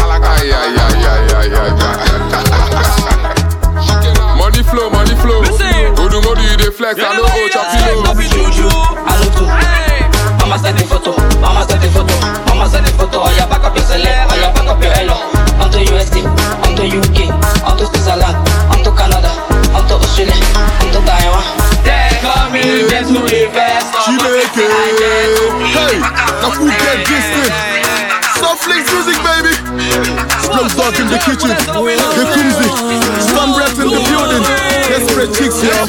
Money flow. Odumodu you dey flex, I no go chop you. I look to. Mama send the photo. Oh yeah, back up your select. Oh yeah, back up your elo. Onto USA, onto UK, onto Switzerland, onto Canada, onto Australia, onto Taiwan. They call me just to invest. Hey, now who get this thing? Softlinks music, baby. Slums dark in the kitchen. Here comes it. Sun breath in the building. Desperate chicks, yeah.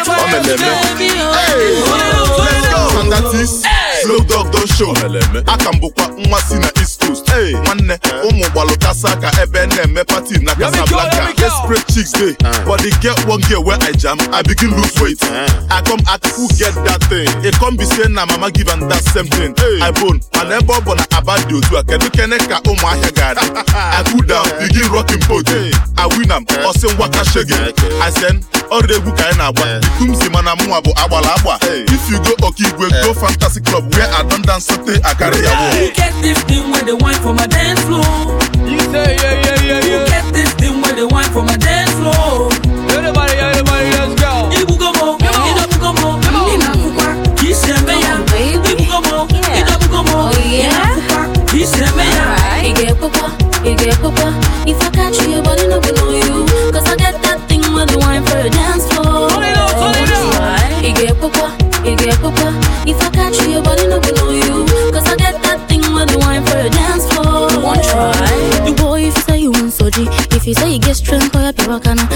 Hey, let's go. And that is Slow Dog don't show. Akambukwa mwasi na East Coast. Hey, manne, omo kasaka ebe neme party na Casablanca. Desperate chicks day, but they get one girl where I jam. I begin lose weight. I come ask who get that thing. It come be saying na mama give and that same thing. I bone, and ebo bona abadio to a kedu keneka omo ahegad. I cool down, begin rocking boat. I win am, osen waka shege. I send all the book I na wa. Kumsi mana muabo abala abwa. If you go Okigwe, go Fantasy Club where I don't dance something I carry a walk. You get this thing where they wine for my dance floor. You say yeah. You get this thing where they wine for my dance floor. Everybody, let's go. Ibugomo, Idabugomo, Inafupa, Kisemeya. Ibugomo, Idabugomo, Inafupa, Kisemeya. You get papa. If I catch you, your body no know you. Cause I get that thing where they wine for a dance floor. You get papa. If I catch you, your body no know you. Cause I get that thing where they wine for a dance floor. One try. You boy, if you say you want soji, if you say you get strength for your people kana.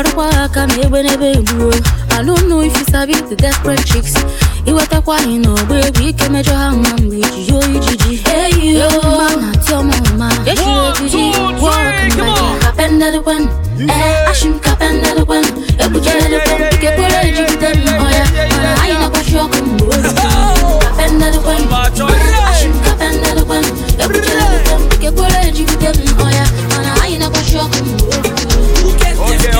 I don't know if you sabi the desperate chicks. You what a quine no baby, can measure how man with you, Gigi. Hey you, man, not your mama. Yes you, Gigi. Walk under the one. I should cap under the one. You put your head up, pick up your leg, then oh yeah. I ain't a push your combo. Cap under the one. I should cap under the one. You put your head up, pick up your leg, then oh yeah. I ain't a push your combo. Okay.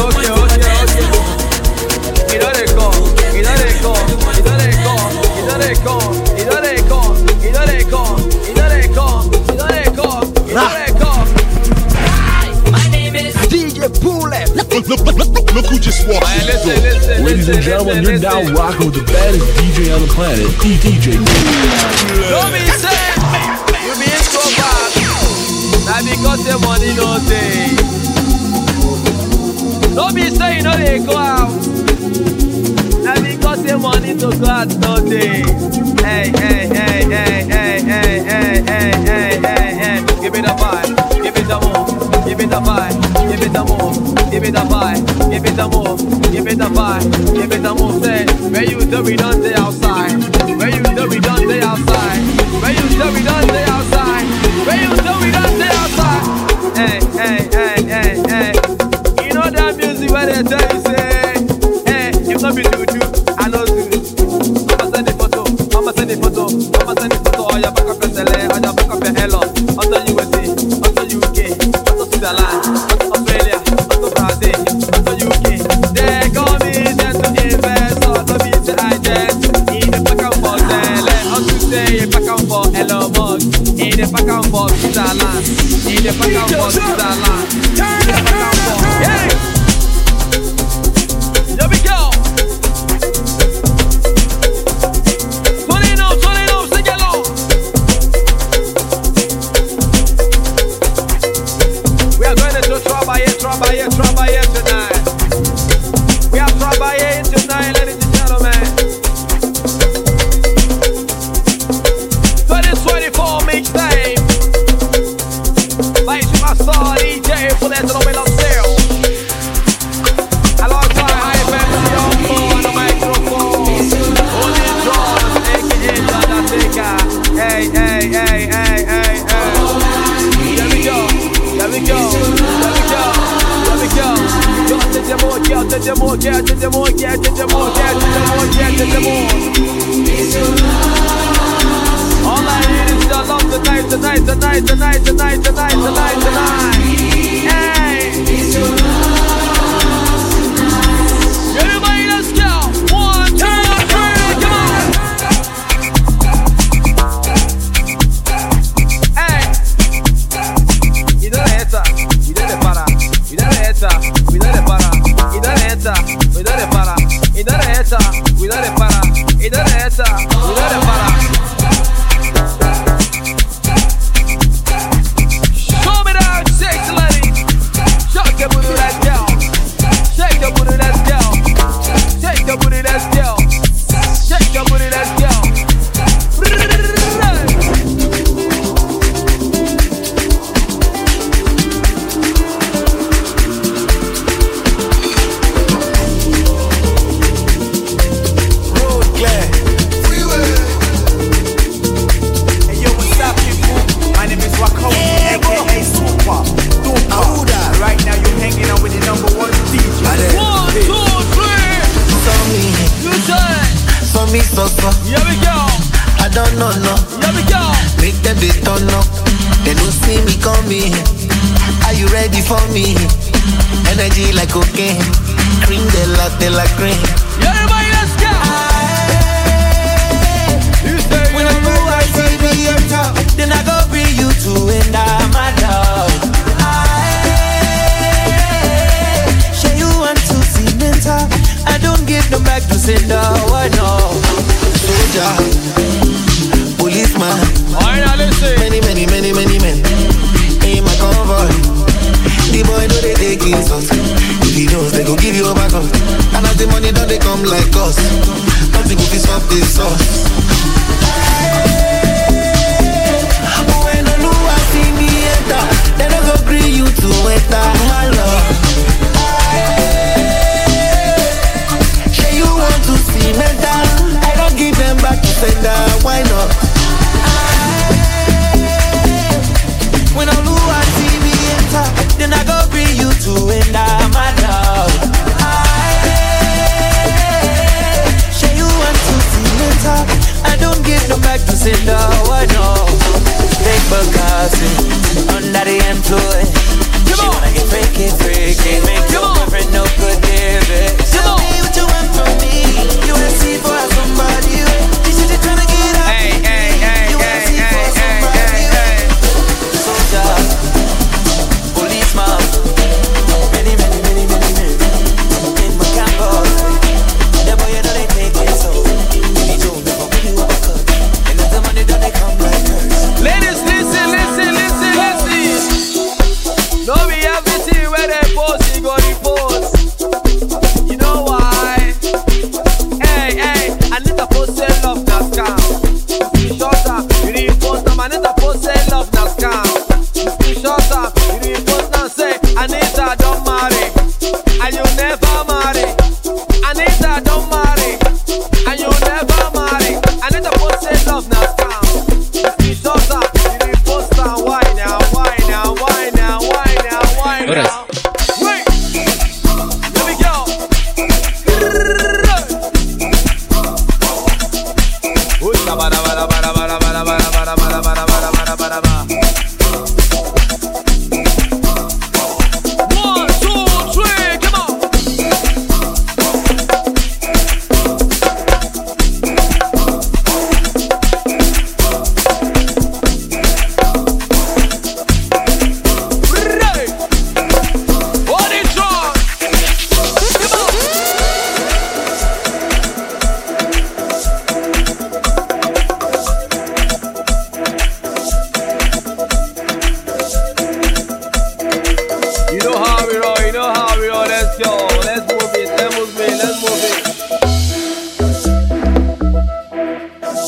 My name is DJ Bullet. Look who just walked in the door. Ladies and gentlemen, you're now rocking with the baddest DJ on the planet, DJ Bullet. Don't be sad, you be so bad. Now because the money no day. Don't be saying no they go out. Now because the money to go out no day. Hey. Give it a vibe, give it a more, give it a vibe, give it a more, give it a vibe, give it a more, give it a vibe, give it a more. Say, where you do we done day outside? Where you do we done day outside? Where you do we done day outside? Where you do we done? they tell you say, hey, if not be do, I know do. Mama send the photo, mama send the photo, mama send the photo. Oh, you back up your tele, oh, you back up your hello. Onto USA, onto UK, onto Switzerland, onto Australia, onto Brazil, onto UK. They call me just to invest, or to be the agent. In the back and forth tele, onto say back and forth hello mug. In the back and forth Switzerland, in the back and forth Switzerland, in the back and forth. Yeah. Here we go. Solino, síguelo. We are going to do Trabaye tonight. We have Trabaye tonight, ladies and gentlemen. 2024 mixtape. By Superstar DJ Bullet on the way upstairs. Alongside Hype MC on the microphone. Holding drums, aka Dada Sika. Hey. Here we go. Yo, take them more. All I need is your love tonight. Hey. Everybody, let's go. 1, 2, 3, come on. Hey. Y no le echa, y no le para. Y no le echa, y no le para. Y no le echa, y no le para. Y no le echa, y no le para. Y no le echa, y no le para. Show me that sexy lady. Shake your booty, let's go. Shake your booty, let's go. Shake your booty, let's go. Shake your booty, let's go. Road glare. Hey yo, what's up, people? My name is Wako, aka Super Duper. Right now you're hanging out with the #1 DJ. 1, 2, 3. You say. For me, so. Here we go. I don't know, no. Here we go. Make them they turn up. They don't see me coming. Are you ready for me? Energy like cocaine. Cream de la cream. Everybody, let's go. You say when I see me on top, then I go bring you to end my love. Say you want to see mental. I don't give them back to sender. Why no? Soldier, policeman. Many men in my convoy. The boy know they take insults. If he knows they go give you a back up. And as the money don't they come like us. Nothing will be soft this sauce. When I know I see me enter, then I go bring you to enter my love. Say you want to see mental. I don't give them back to sender. Why not? When I know I see me enter, then I go bring you to enter my love. Say you want to see mental. I don't give them back to sender. Why not? Big Bugatti, under the influence. She wanna get freaky, make your boyfriend no good, baby. Tell me what you want from me. You wanna see for somebody. She said you're tryna get up. You wanna see for somebody. Soldier, policeman, many men in my campus. The boy you know they take it so. He told me I'll give you a cut, and if the money done.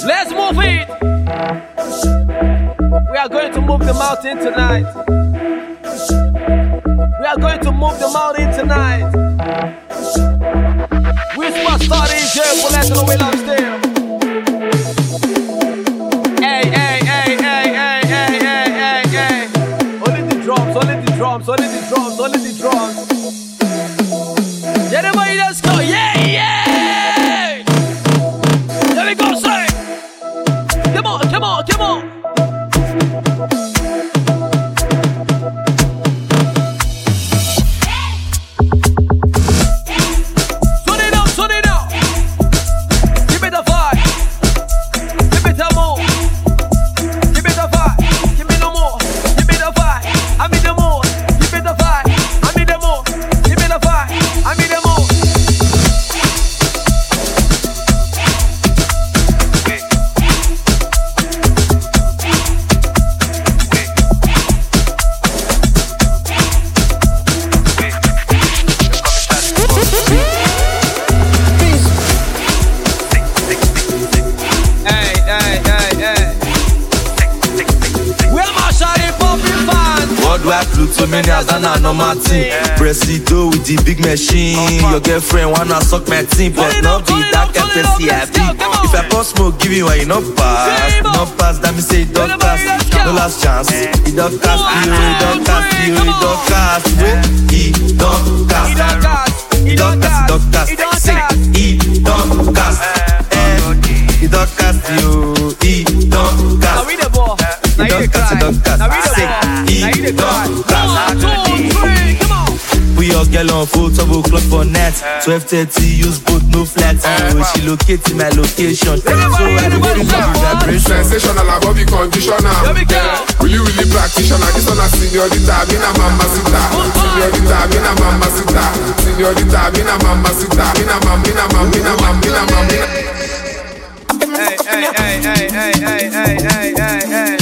Let's move it. We are going to move the mountain tonight. We are going to move the mountain tonight. We superstar DJ Bullet on the wheel upstairs. Hey, hey, hey, hey, hey, hey, hey, hey, hey. Only the drums, only the drums, only the drums, only the drums. Yeah, everybody, let's go. Yeah, yeah. There we go, say. Come on, come on, come on. Presido with the big machine. Your girlfriend wanna suck my team, but not be that fantasy I be. If I pour smoke, give you why you not pass. Not pass, that me say it don't cast. No last chance. It don't cast you, it don't cast you, it don't cast. It don't cast. It don't cast. It don't cast. It don't cast. It don't cast. It don't cast you. It don't cast. It don't cast. It don't cast. We all get on full 12 o'clock for net. 12:30 use both no flats. When she locate in my location, so I do very vibration. Sensational above the conditioner. Really practitioner. This one a señorita, mina mamacita. Señorita, mina mamacita. Señorita, mina mamacita. Mina mamma. Hey, hey, hey, hey, hey, hey, hey, hey, hey.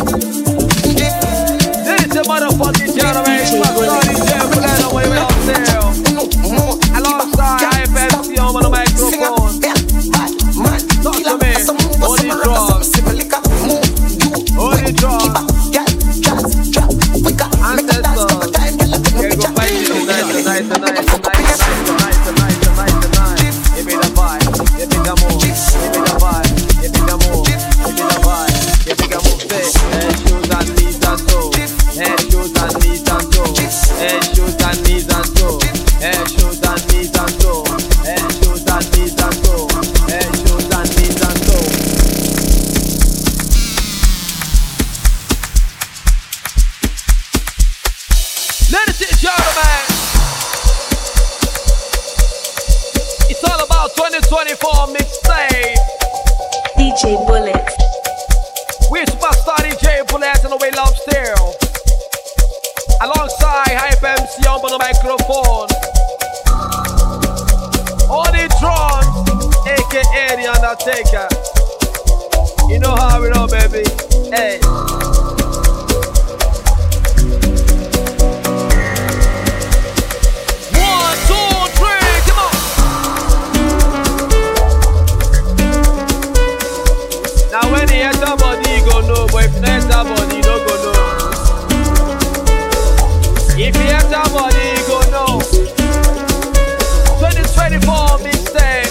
This is the motherfucking generation. Alongside IFMC on the microphone. Talk to me. Hold the drums. Hold the drums. Ancestors. Yeah, go fight it tonight. Give me the vibe. Give me the more. Give me the vibe. Give me the more. Give me the vibe. Give me the more. Head, shoes and knees and toes. Head, shoes and knees and toes. Head, shoes and knees and toes. Head, shoes and knees and toes. Head, shoes and knees and toes. Head, shoes and knees and toes. Ladies and gentlemen, it's all about 2024 mixtape. DJ Bullet. We're superstar DJ Bullet on the way upstairs. Alongside Hype MC on the microphone. On the drums, aka The Undertaker. You know how we know, baby. Hey. One, two, three, come on. Now when he enter body, you go know. But if you enter body, you don't go know. If you enter body, you go know. 2024 mixtape.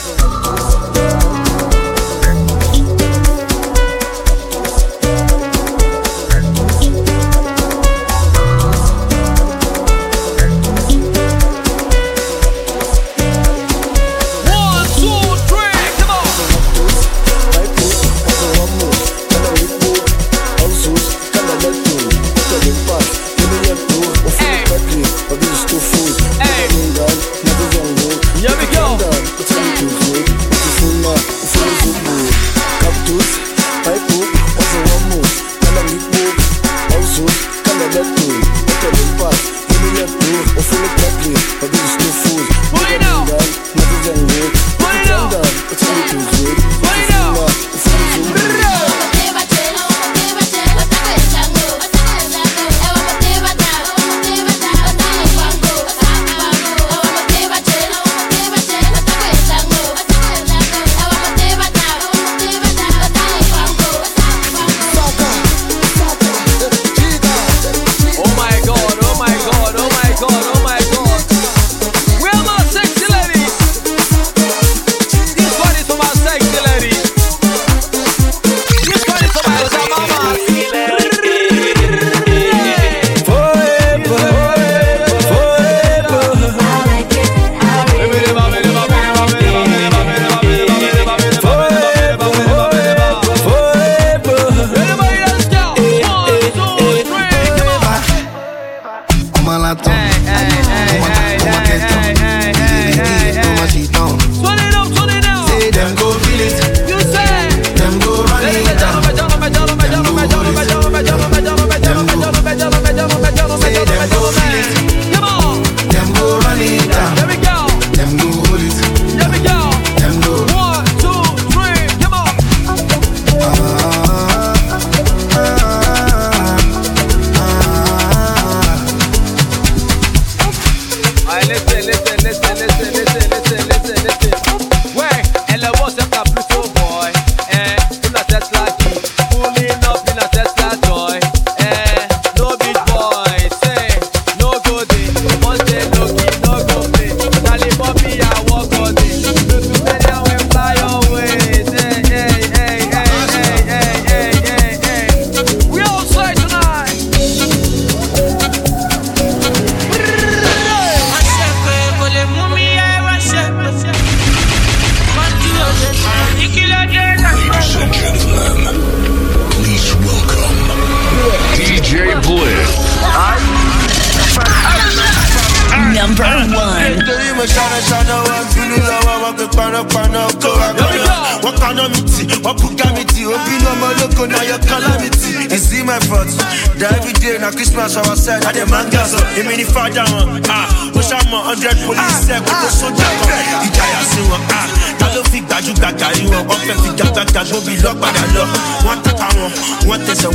economity, what pugamity, open no more loco, now your calamity. You see my thoughts, that every day, now Christmas our side, I demand gas, you mean if I down, push out my 100 police, with the soldier, you die as you want, now don't think that you got you want, up and think that go be locked by the law, one take on one take on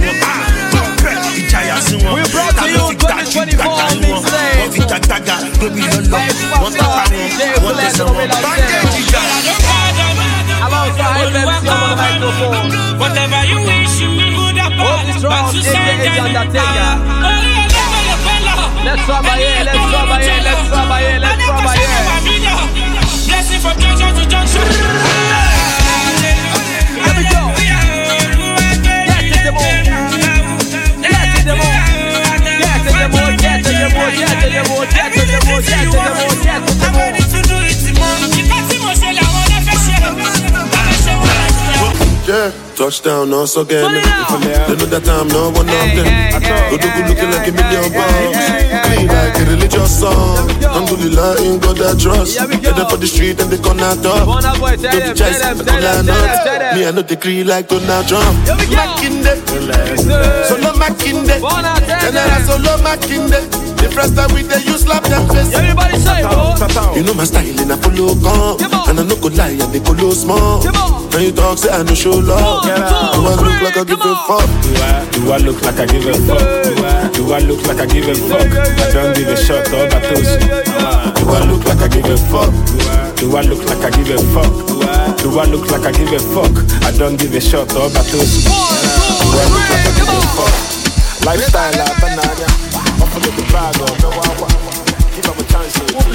we brought to you 2024 mixtape. Alongside FMC on the microphone. Whatever you wish you could have bought, but you said that let's try by here, let's try by here, let's try by here, let's try by here. Blessing from junction to junction. Here we go. Get the ball. Yeah, touchdown, us again. They know that I'm not one of them. Good looking like $1 million. Clean like a religious song. Alhamdulillah, in God I trust. Headed for the street and they gonna talk. Don't be chase, I call not. Me, I know they clean like Donald Trump. Makinde, solo Makinde. General solo Makinde. The first time we they you slap them face. Everybody say, you know my style and I follow come. And I no go lie and they follow small. When you talk, say I no show love. Do I look like I give a fuck? Do I look like I give a fuck? Do I look like I give a fuck? I don't give a shot, all I toast. Do I look like I give a fuck? Do I look like I give a fuck? Do I look like I give a fuck? I don't give a shot, all I toast. Do I look like I give a fuck? Lifestyle, banana. Offer me the bag or no one. Give up a chance.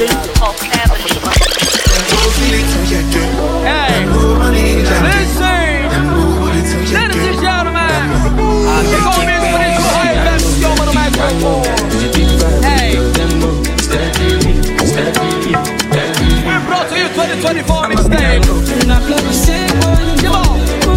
Hey, listen, ladies and gentlemen, they call me Spiritual High FMC on the microphone. Hey, we brought to you 2024 mixtape. Come on.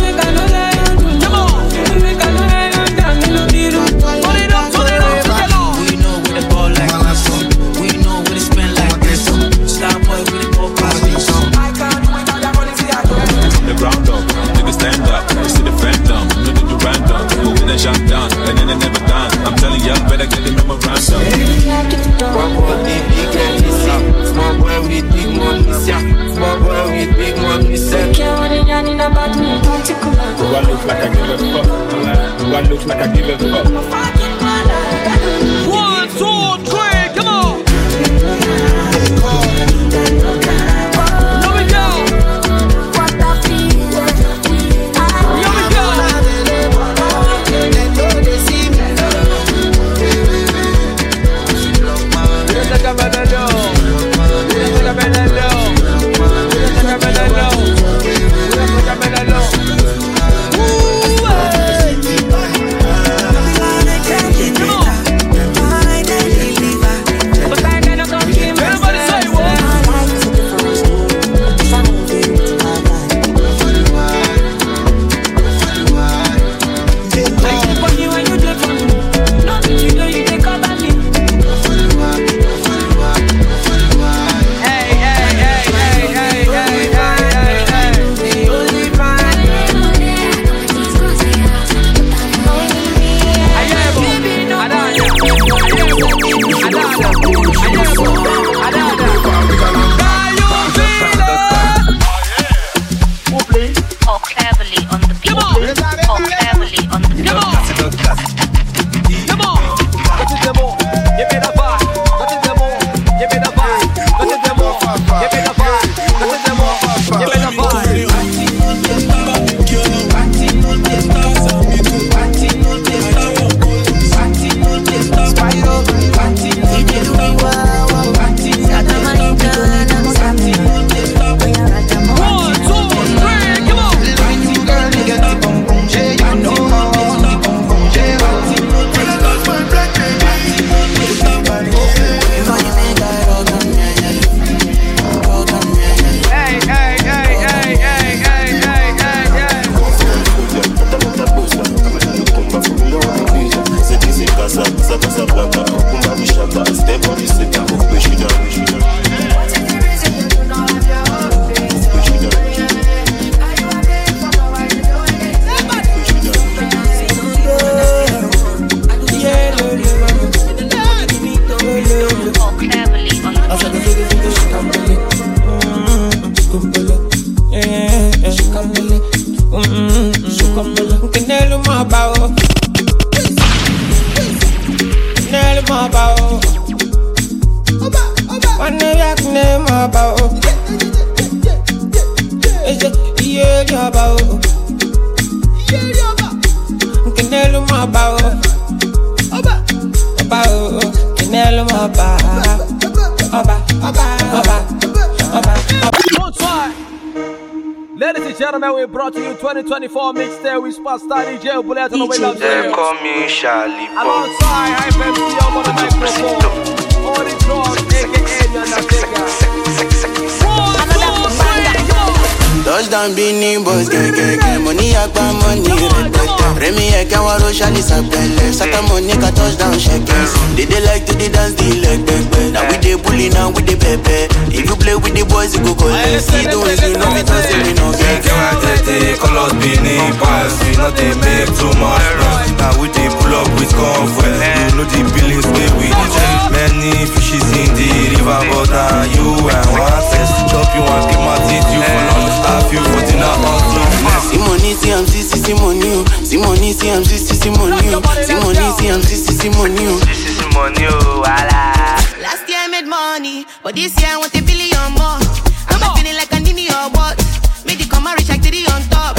Ground up, niggas stand up, you see the phantom, know that you random, moving and jump down, and then they never done. I'm telling y'all, better get the memorandum. Small boy with big money, small boy with big money, small boy with big money. Do I look like I give a fuck? Do I look like I give a fuck? 1, 2, 3, come on. gentlemen, we brought to you 2024 mixtape with Superstar DJ Bullet on the way down there. Call me Charlie. Alongside Hype MC on the microphone. All the drugs, aka The Undertaker. Touchdown Beanie Boys, gang. Money akpa money repete. Remy Eka waro shali sapele. Saka money ka touchdown shakers. They like to the dance the leg back. Now we dey bully, now we dey pepe. If you play with the boys, you go collect. See the ones you know me trust me no get. Colors Beanie Boys, we not they make too much noise. Now we dey pull up with convoy. You know the billings where we take. Many fishes in the river, but now you and one test. Chop you and keep my teeth you for lunch. Have you for dinner on Simoni, Simoni, Simoni, Simoni, Last year I made money, but this year I want $1 billion more. I'm not feeling like a nini or what? Made the come rich like Diddy on top.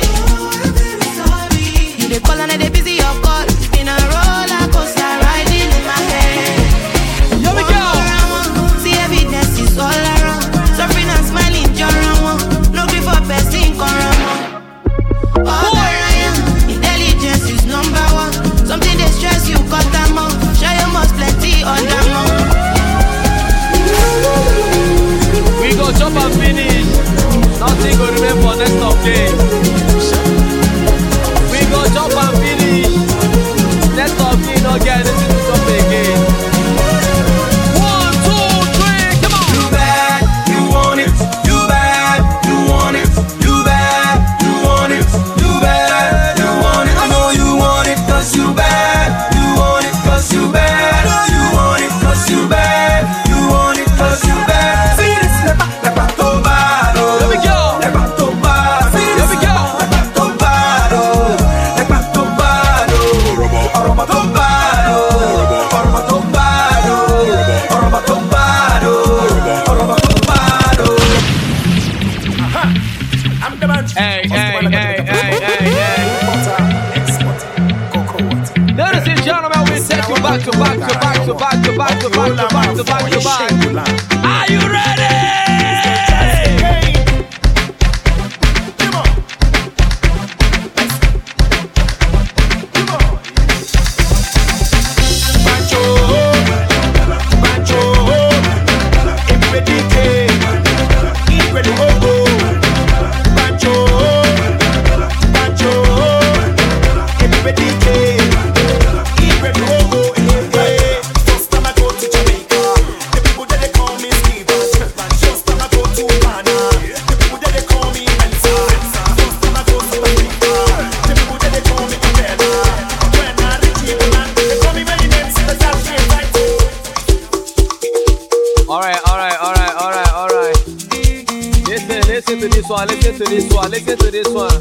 You they call and they busy your call. It's been a roller coaster riding in my head. Here we go. See evidence is all around. Suffering and smiling, no grief for person, all intelligence is number one. Something they stress you, cut them out. Share your most plenty on them out. We go jump and finish. Nothing go remain for next of game. We go jump and finish. Next of game, no get anything to jump again. 1, 2, 3, come on. You bad, you want it. You bad, you want it. You bad, you want it. You bad, you want it. I know you want it 'cause you bad. You want it 'cause you bad. I know you want it 'cause you bad. You want it 'cause you bad. See this, lepa tobado. Here we go. Lepa tobado. See this, here we go. Lepa tobado. Lepa tobado. Aroma tobado. Aroma tobado. Aroma tobado. Aroma tobado. I'm the man. Hey. Ladies and gentlemen, we take you back to back. Are you ready? Listen to this one.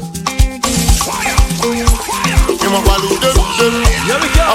Here we go.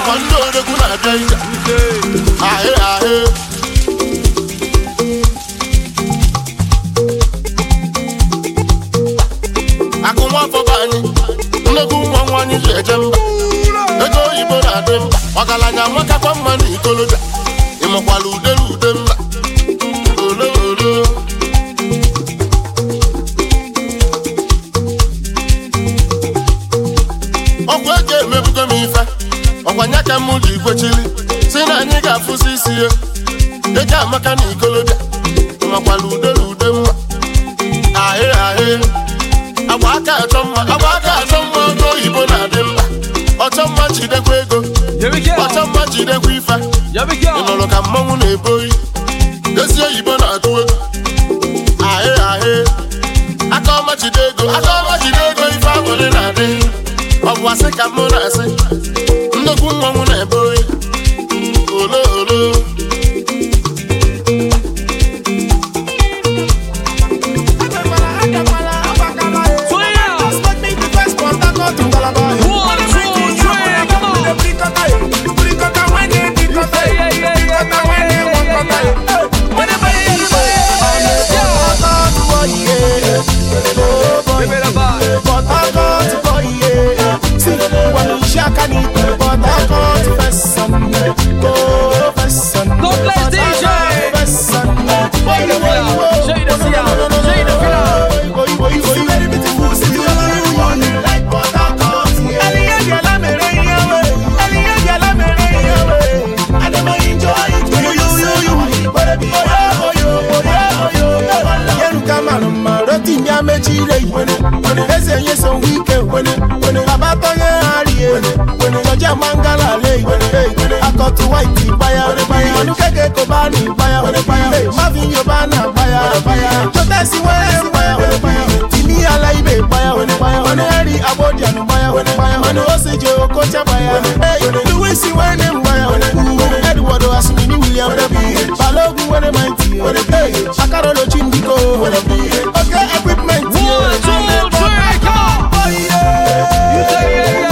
some weekend. When it about to get when it Georgia Mangala lay. I got to white buyer. When you get Kobani buyer. Hey, Marvin Yobana buyer. So that's the way buyer. Tini Alaibe buyer. When Harry Abodian buyer. When Osejo Kocha buyer. Hey, Louis when buyer. Edward Asmini William Balogu when mighty. Hey, Akarolo Chindiko. Okay, equipment. 1, 2, 3, come on. Oh yeah. You say yeah.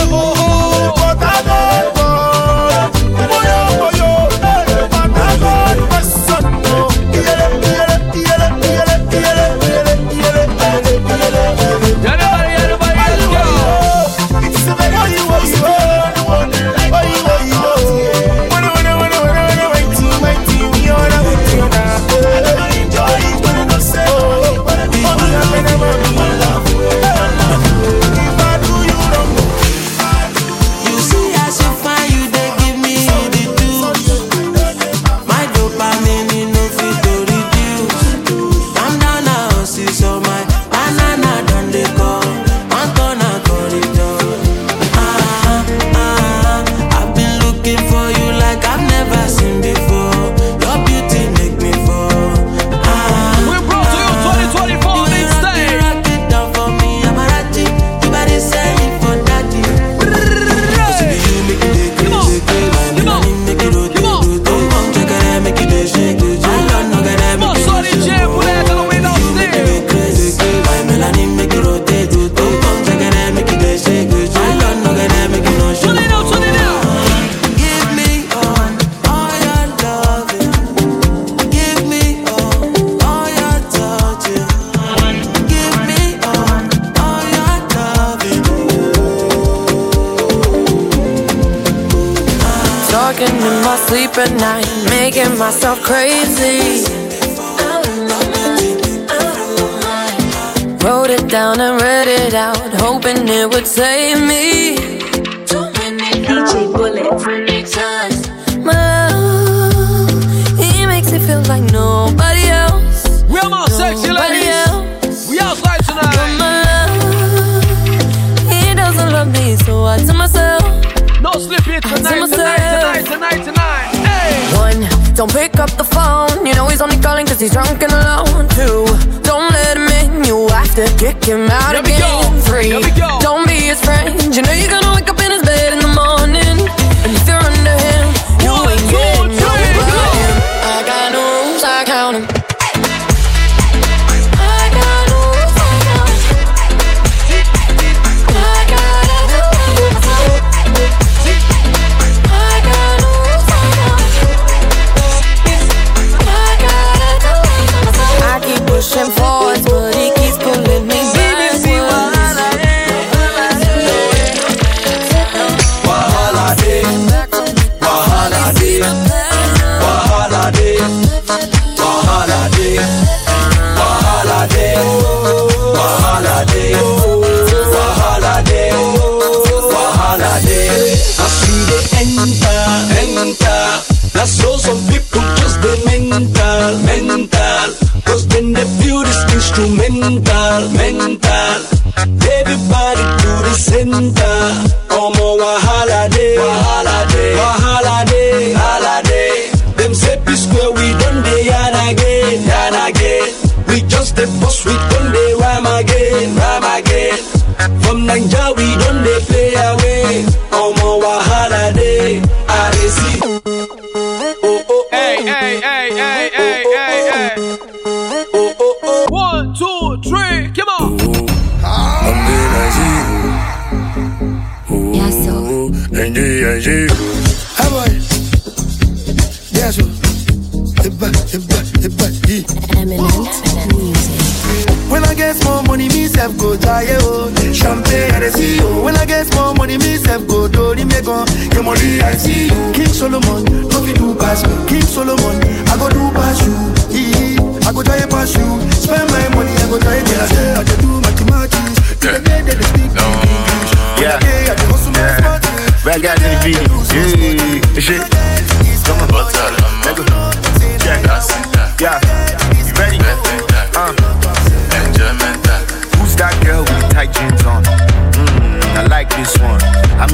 At night, making myself crazy. Wrote it down and read it out, hoping it would save me. DJ Bullet. My love, he makes it feel like nobody else. Real more sexy ladies. We outside tonight. But my love, he doesn't love me, so I tell myself. No slipping tonight. Hey. 1, don't pick up the phone. You know he's only calling cause he's drunk and alone. 2, don't let him in. You have to kick him out again. 3, don't be his friend. You know you're gonna wake up in his bed in the morning. And if you're under him, you ain't getting nowhere. I got no rules, I count him. Pushing forwards, but he keeps pulling me backwards. Wahala day, wahala day, wahala day, wahala day, wahala day, wahala day, wahala day, wahala day. I see they enter. That's so some people just the mental. Cause then they feel this instrumental. Everybody to the center. More wahala day, wahala day. Them say peace square, we done the yarn again. We just the boss, we done the rhyme again. From Nigeria, we done the play away. More wahala day, I see. Hey. 1, 2, 3, come on. How boy? Yes, when I get more money, me self go die, oh. Champagne, I see you. When I get more money, me self go do the megon. Your money, I see you. King Solomon, no fit do pass me. King Solomon, I go do pass you. I go try pass you. Spend my money, I go try get. I go do mathematics. Yeah. Back out to the video. Shit. Come on. Yeah. You ready? Who's that girl with tight jeans on?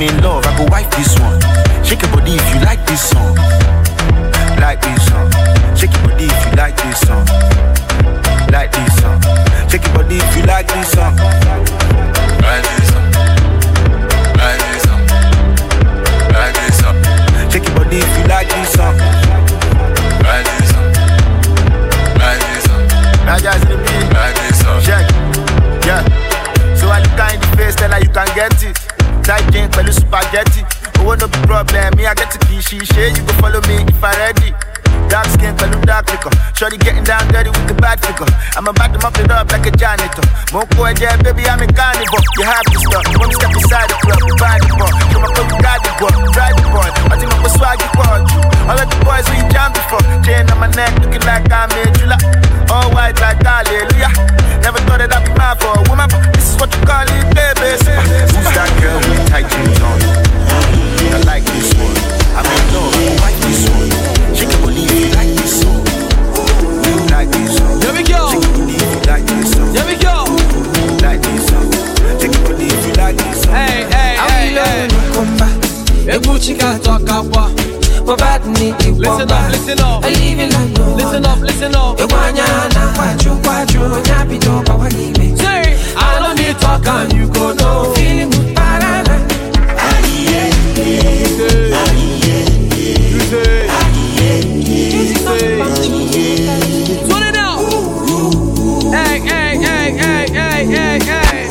I'm in love, I go wipe this one. Shake your body if you like this song. Like this song. Shake your body if you like this song. Like this song. Shake your body if you like this song. Like this song. Like this song. Like this song. Shake your body if you like this song. Like this song. Like this song. Now just the beat. Like this song. Check. Yeah. So I look in the face, tell her you can get it. Tight jeans, belly spaghetti. Oh, no problem, me I get to kiss you. You go follow me if I ready. Dark skin, belly dark liquor. Shorty getting down dirty with the bad figure. I'm about to mop it up like a janitor. Moko yeah, baby, I'm a carnivore. You have to stop. When we step inside the club, we buy the bar. Show my club, we got the boy, drive the boy. I think I'm a swag, you call you. All of the boys who you jam before. Chain on my neck, looking like I made you laugh. All white like hallelujah. Never thought that I'd be mad for a woman, but this is what you call it, baby. Who's that girl with tight jeans on? I like this one. I'm in love, I like this one. She can believe you like this song. Like this song. Here we go. She can believe you like this song. Here we go. Like this song. She can believe you like this song. Hey, hey, hey, hey. Listen up, listen up. Listen up, listen up. Say, I don't need talk and you go know. Feeling good, banana. Turn it out. Hey, hey, hey, hey, hey, hey, hey.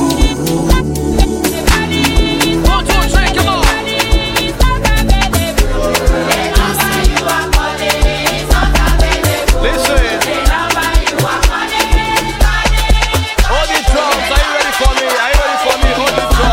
1, 2, 3, come on. Listen. Hold the drums. Are you ready for me? Are you ready for me? Hold the drums.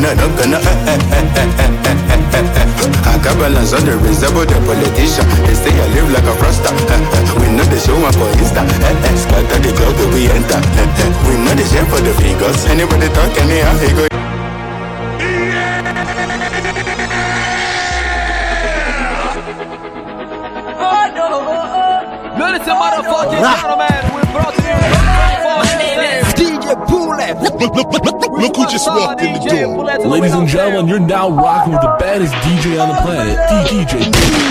don't gonna I got balance on the reservoir, the politician. They say I live like a froster. We know the show up for Insta. Scatter the club that we enter. We know the share for the figures. Anybody talk anyhow, he go. Ladies and motherfucking gentlemen, we brought to you DJ Bullet. Look who just walked in the door. Ladies and gentlemen, you're now rocking with the baddest DJ on the planet, DJ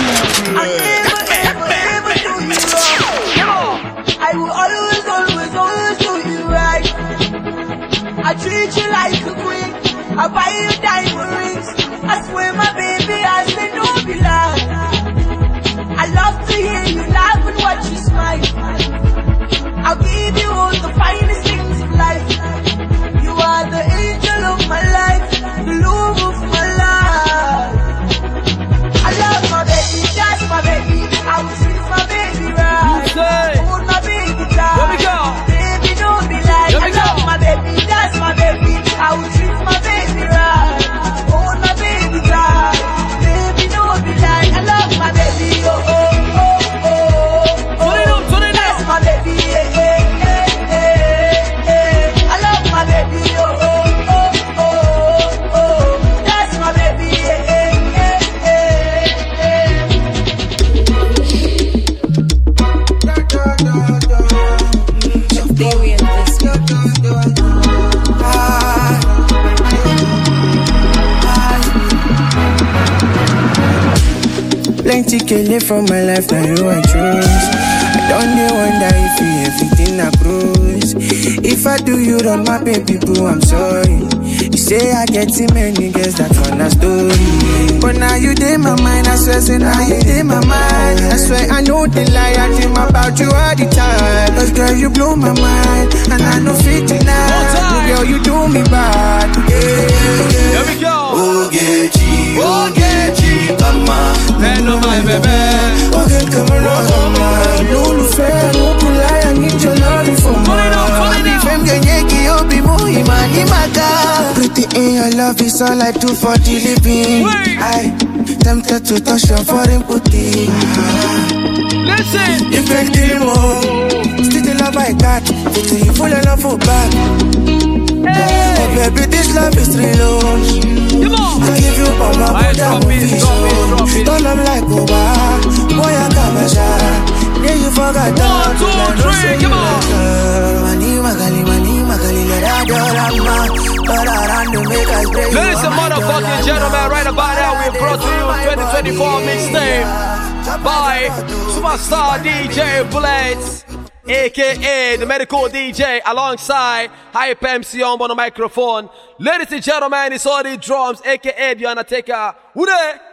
I will always do you right. I treat you like a queen. I buy you diamond rings. I swear my baby, I say no be lie. I love to hear you laugh and watch you smile. I'll give you all the finest things in life. You are the angel of my life, the love of my life. I love my baby, that's my baby. I will treat my baby right. Hold my baby tight. Here we go. Baby, don't be like. I love my baby, that's my baby. I will treat my baby right. Hold my baby tight. Baby, don't be like. I love my baby, oh oh oh oh. Turn it up. That's my baby, eh eh eh eh. I love my baby, oh oh oh oh oh. That's my baby, eh eh Plenty kele from my life, now you I choose. I don't dey wonder if you everything I cruise. If I do you wrong, my baby boo, I'm sorry. You say I get too many girls, that's one a story. But now you dey my mind, I swear, say now you dey my mind. I swear I know the lie, I dream about you all the time. Cause girl, you blow my mind, and I know fit tonight. Girl, you do me bad, Here we go. Ogechi, Ogechi, mama. Hello, my baby. Okay, come around, no fair, no polite, I need your love for me. Pretty in your love is all I do for the living. I tempted to touch your foreign booty. Listen. You fake the more. Still the love I got. Till you full of love for back. Oh baby, this love is real. I give you all my body vision. Don't love like Oba. Boy, I got my shot. Yeah, you forgot that. 1, 2, 3, come on. Ladies and motherfucking gentlemen, right about now we brought to you 2024 mixtape by Superstar DJ Bullets, aka the medical DJ, alongside Hype MC on the microphone. Ladies and gentlemen, it's all the drums, aka the Undertaker. Who there?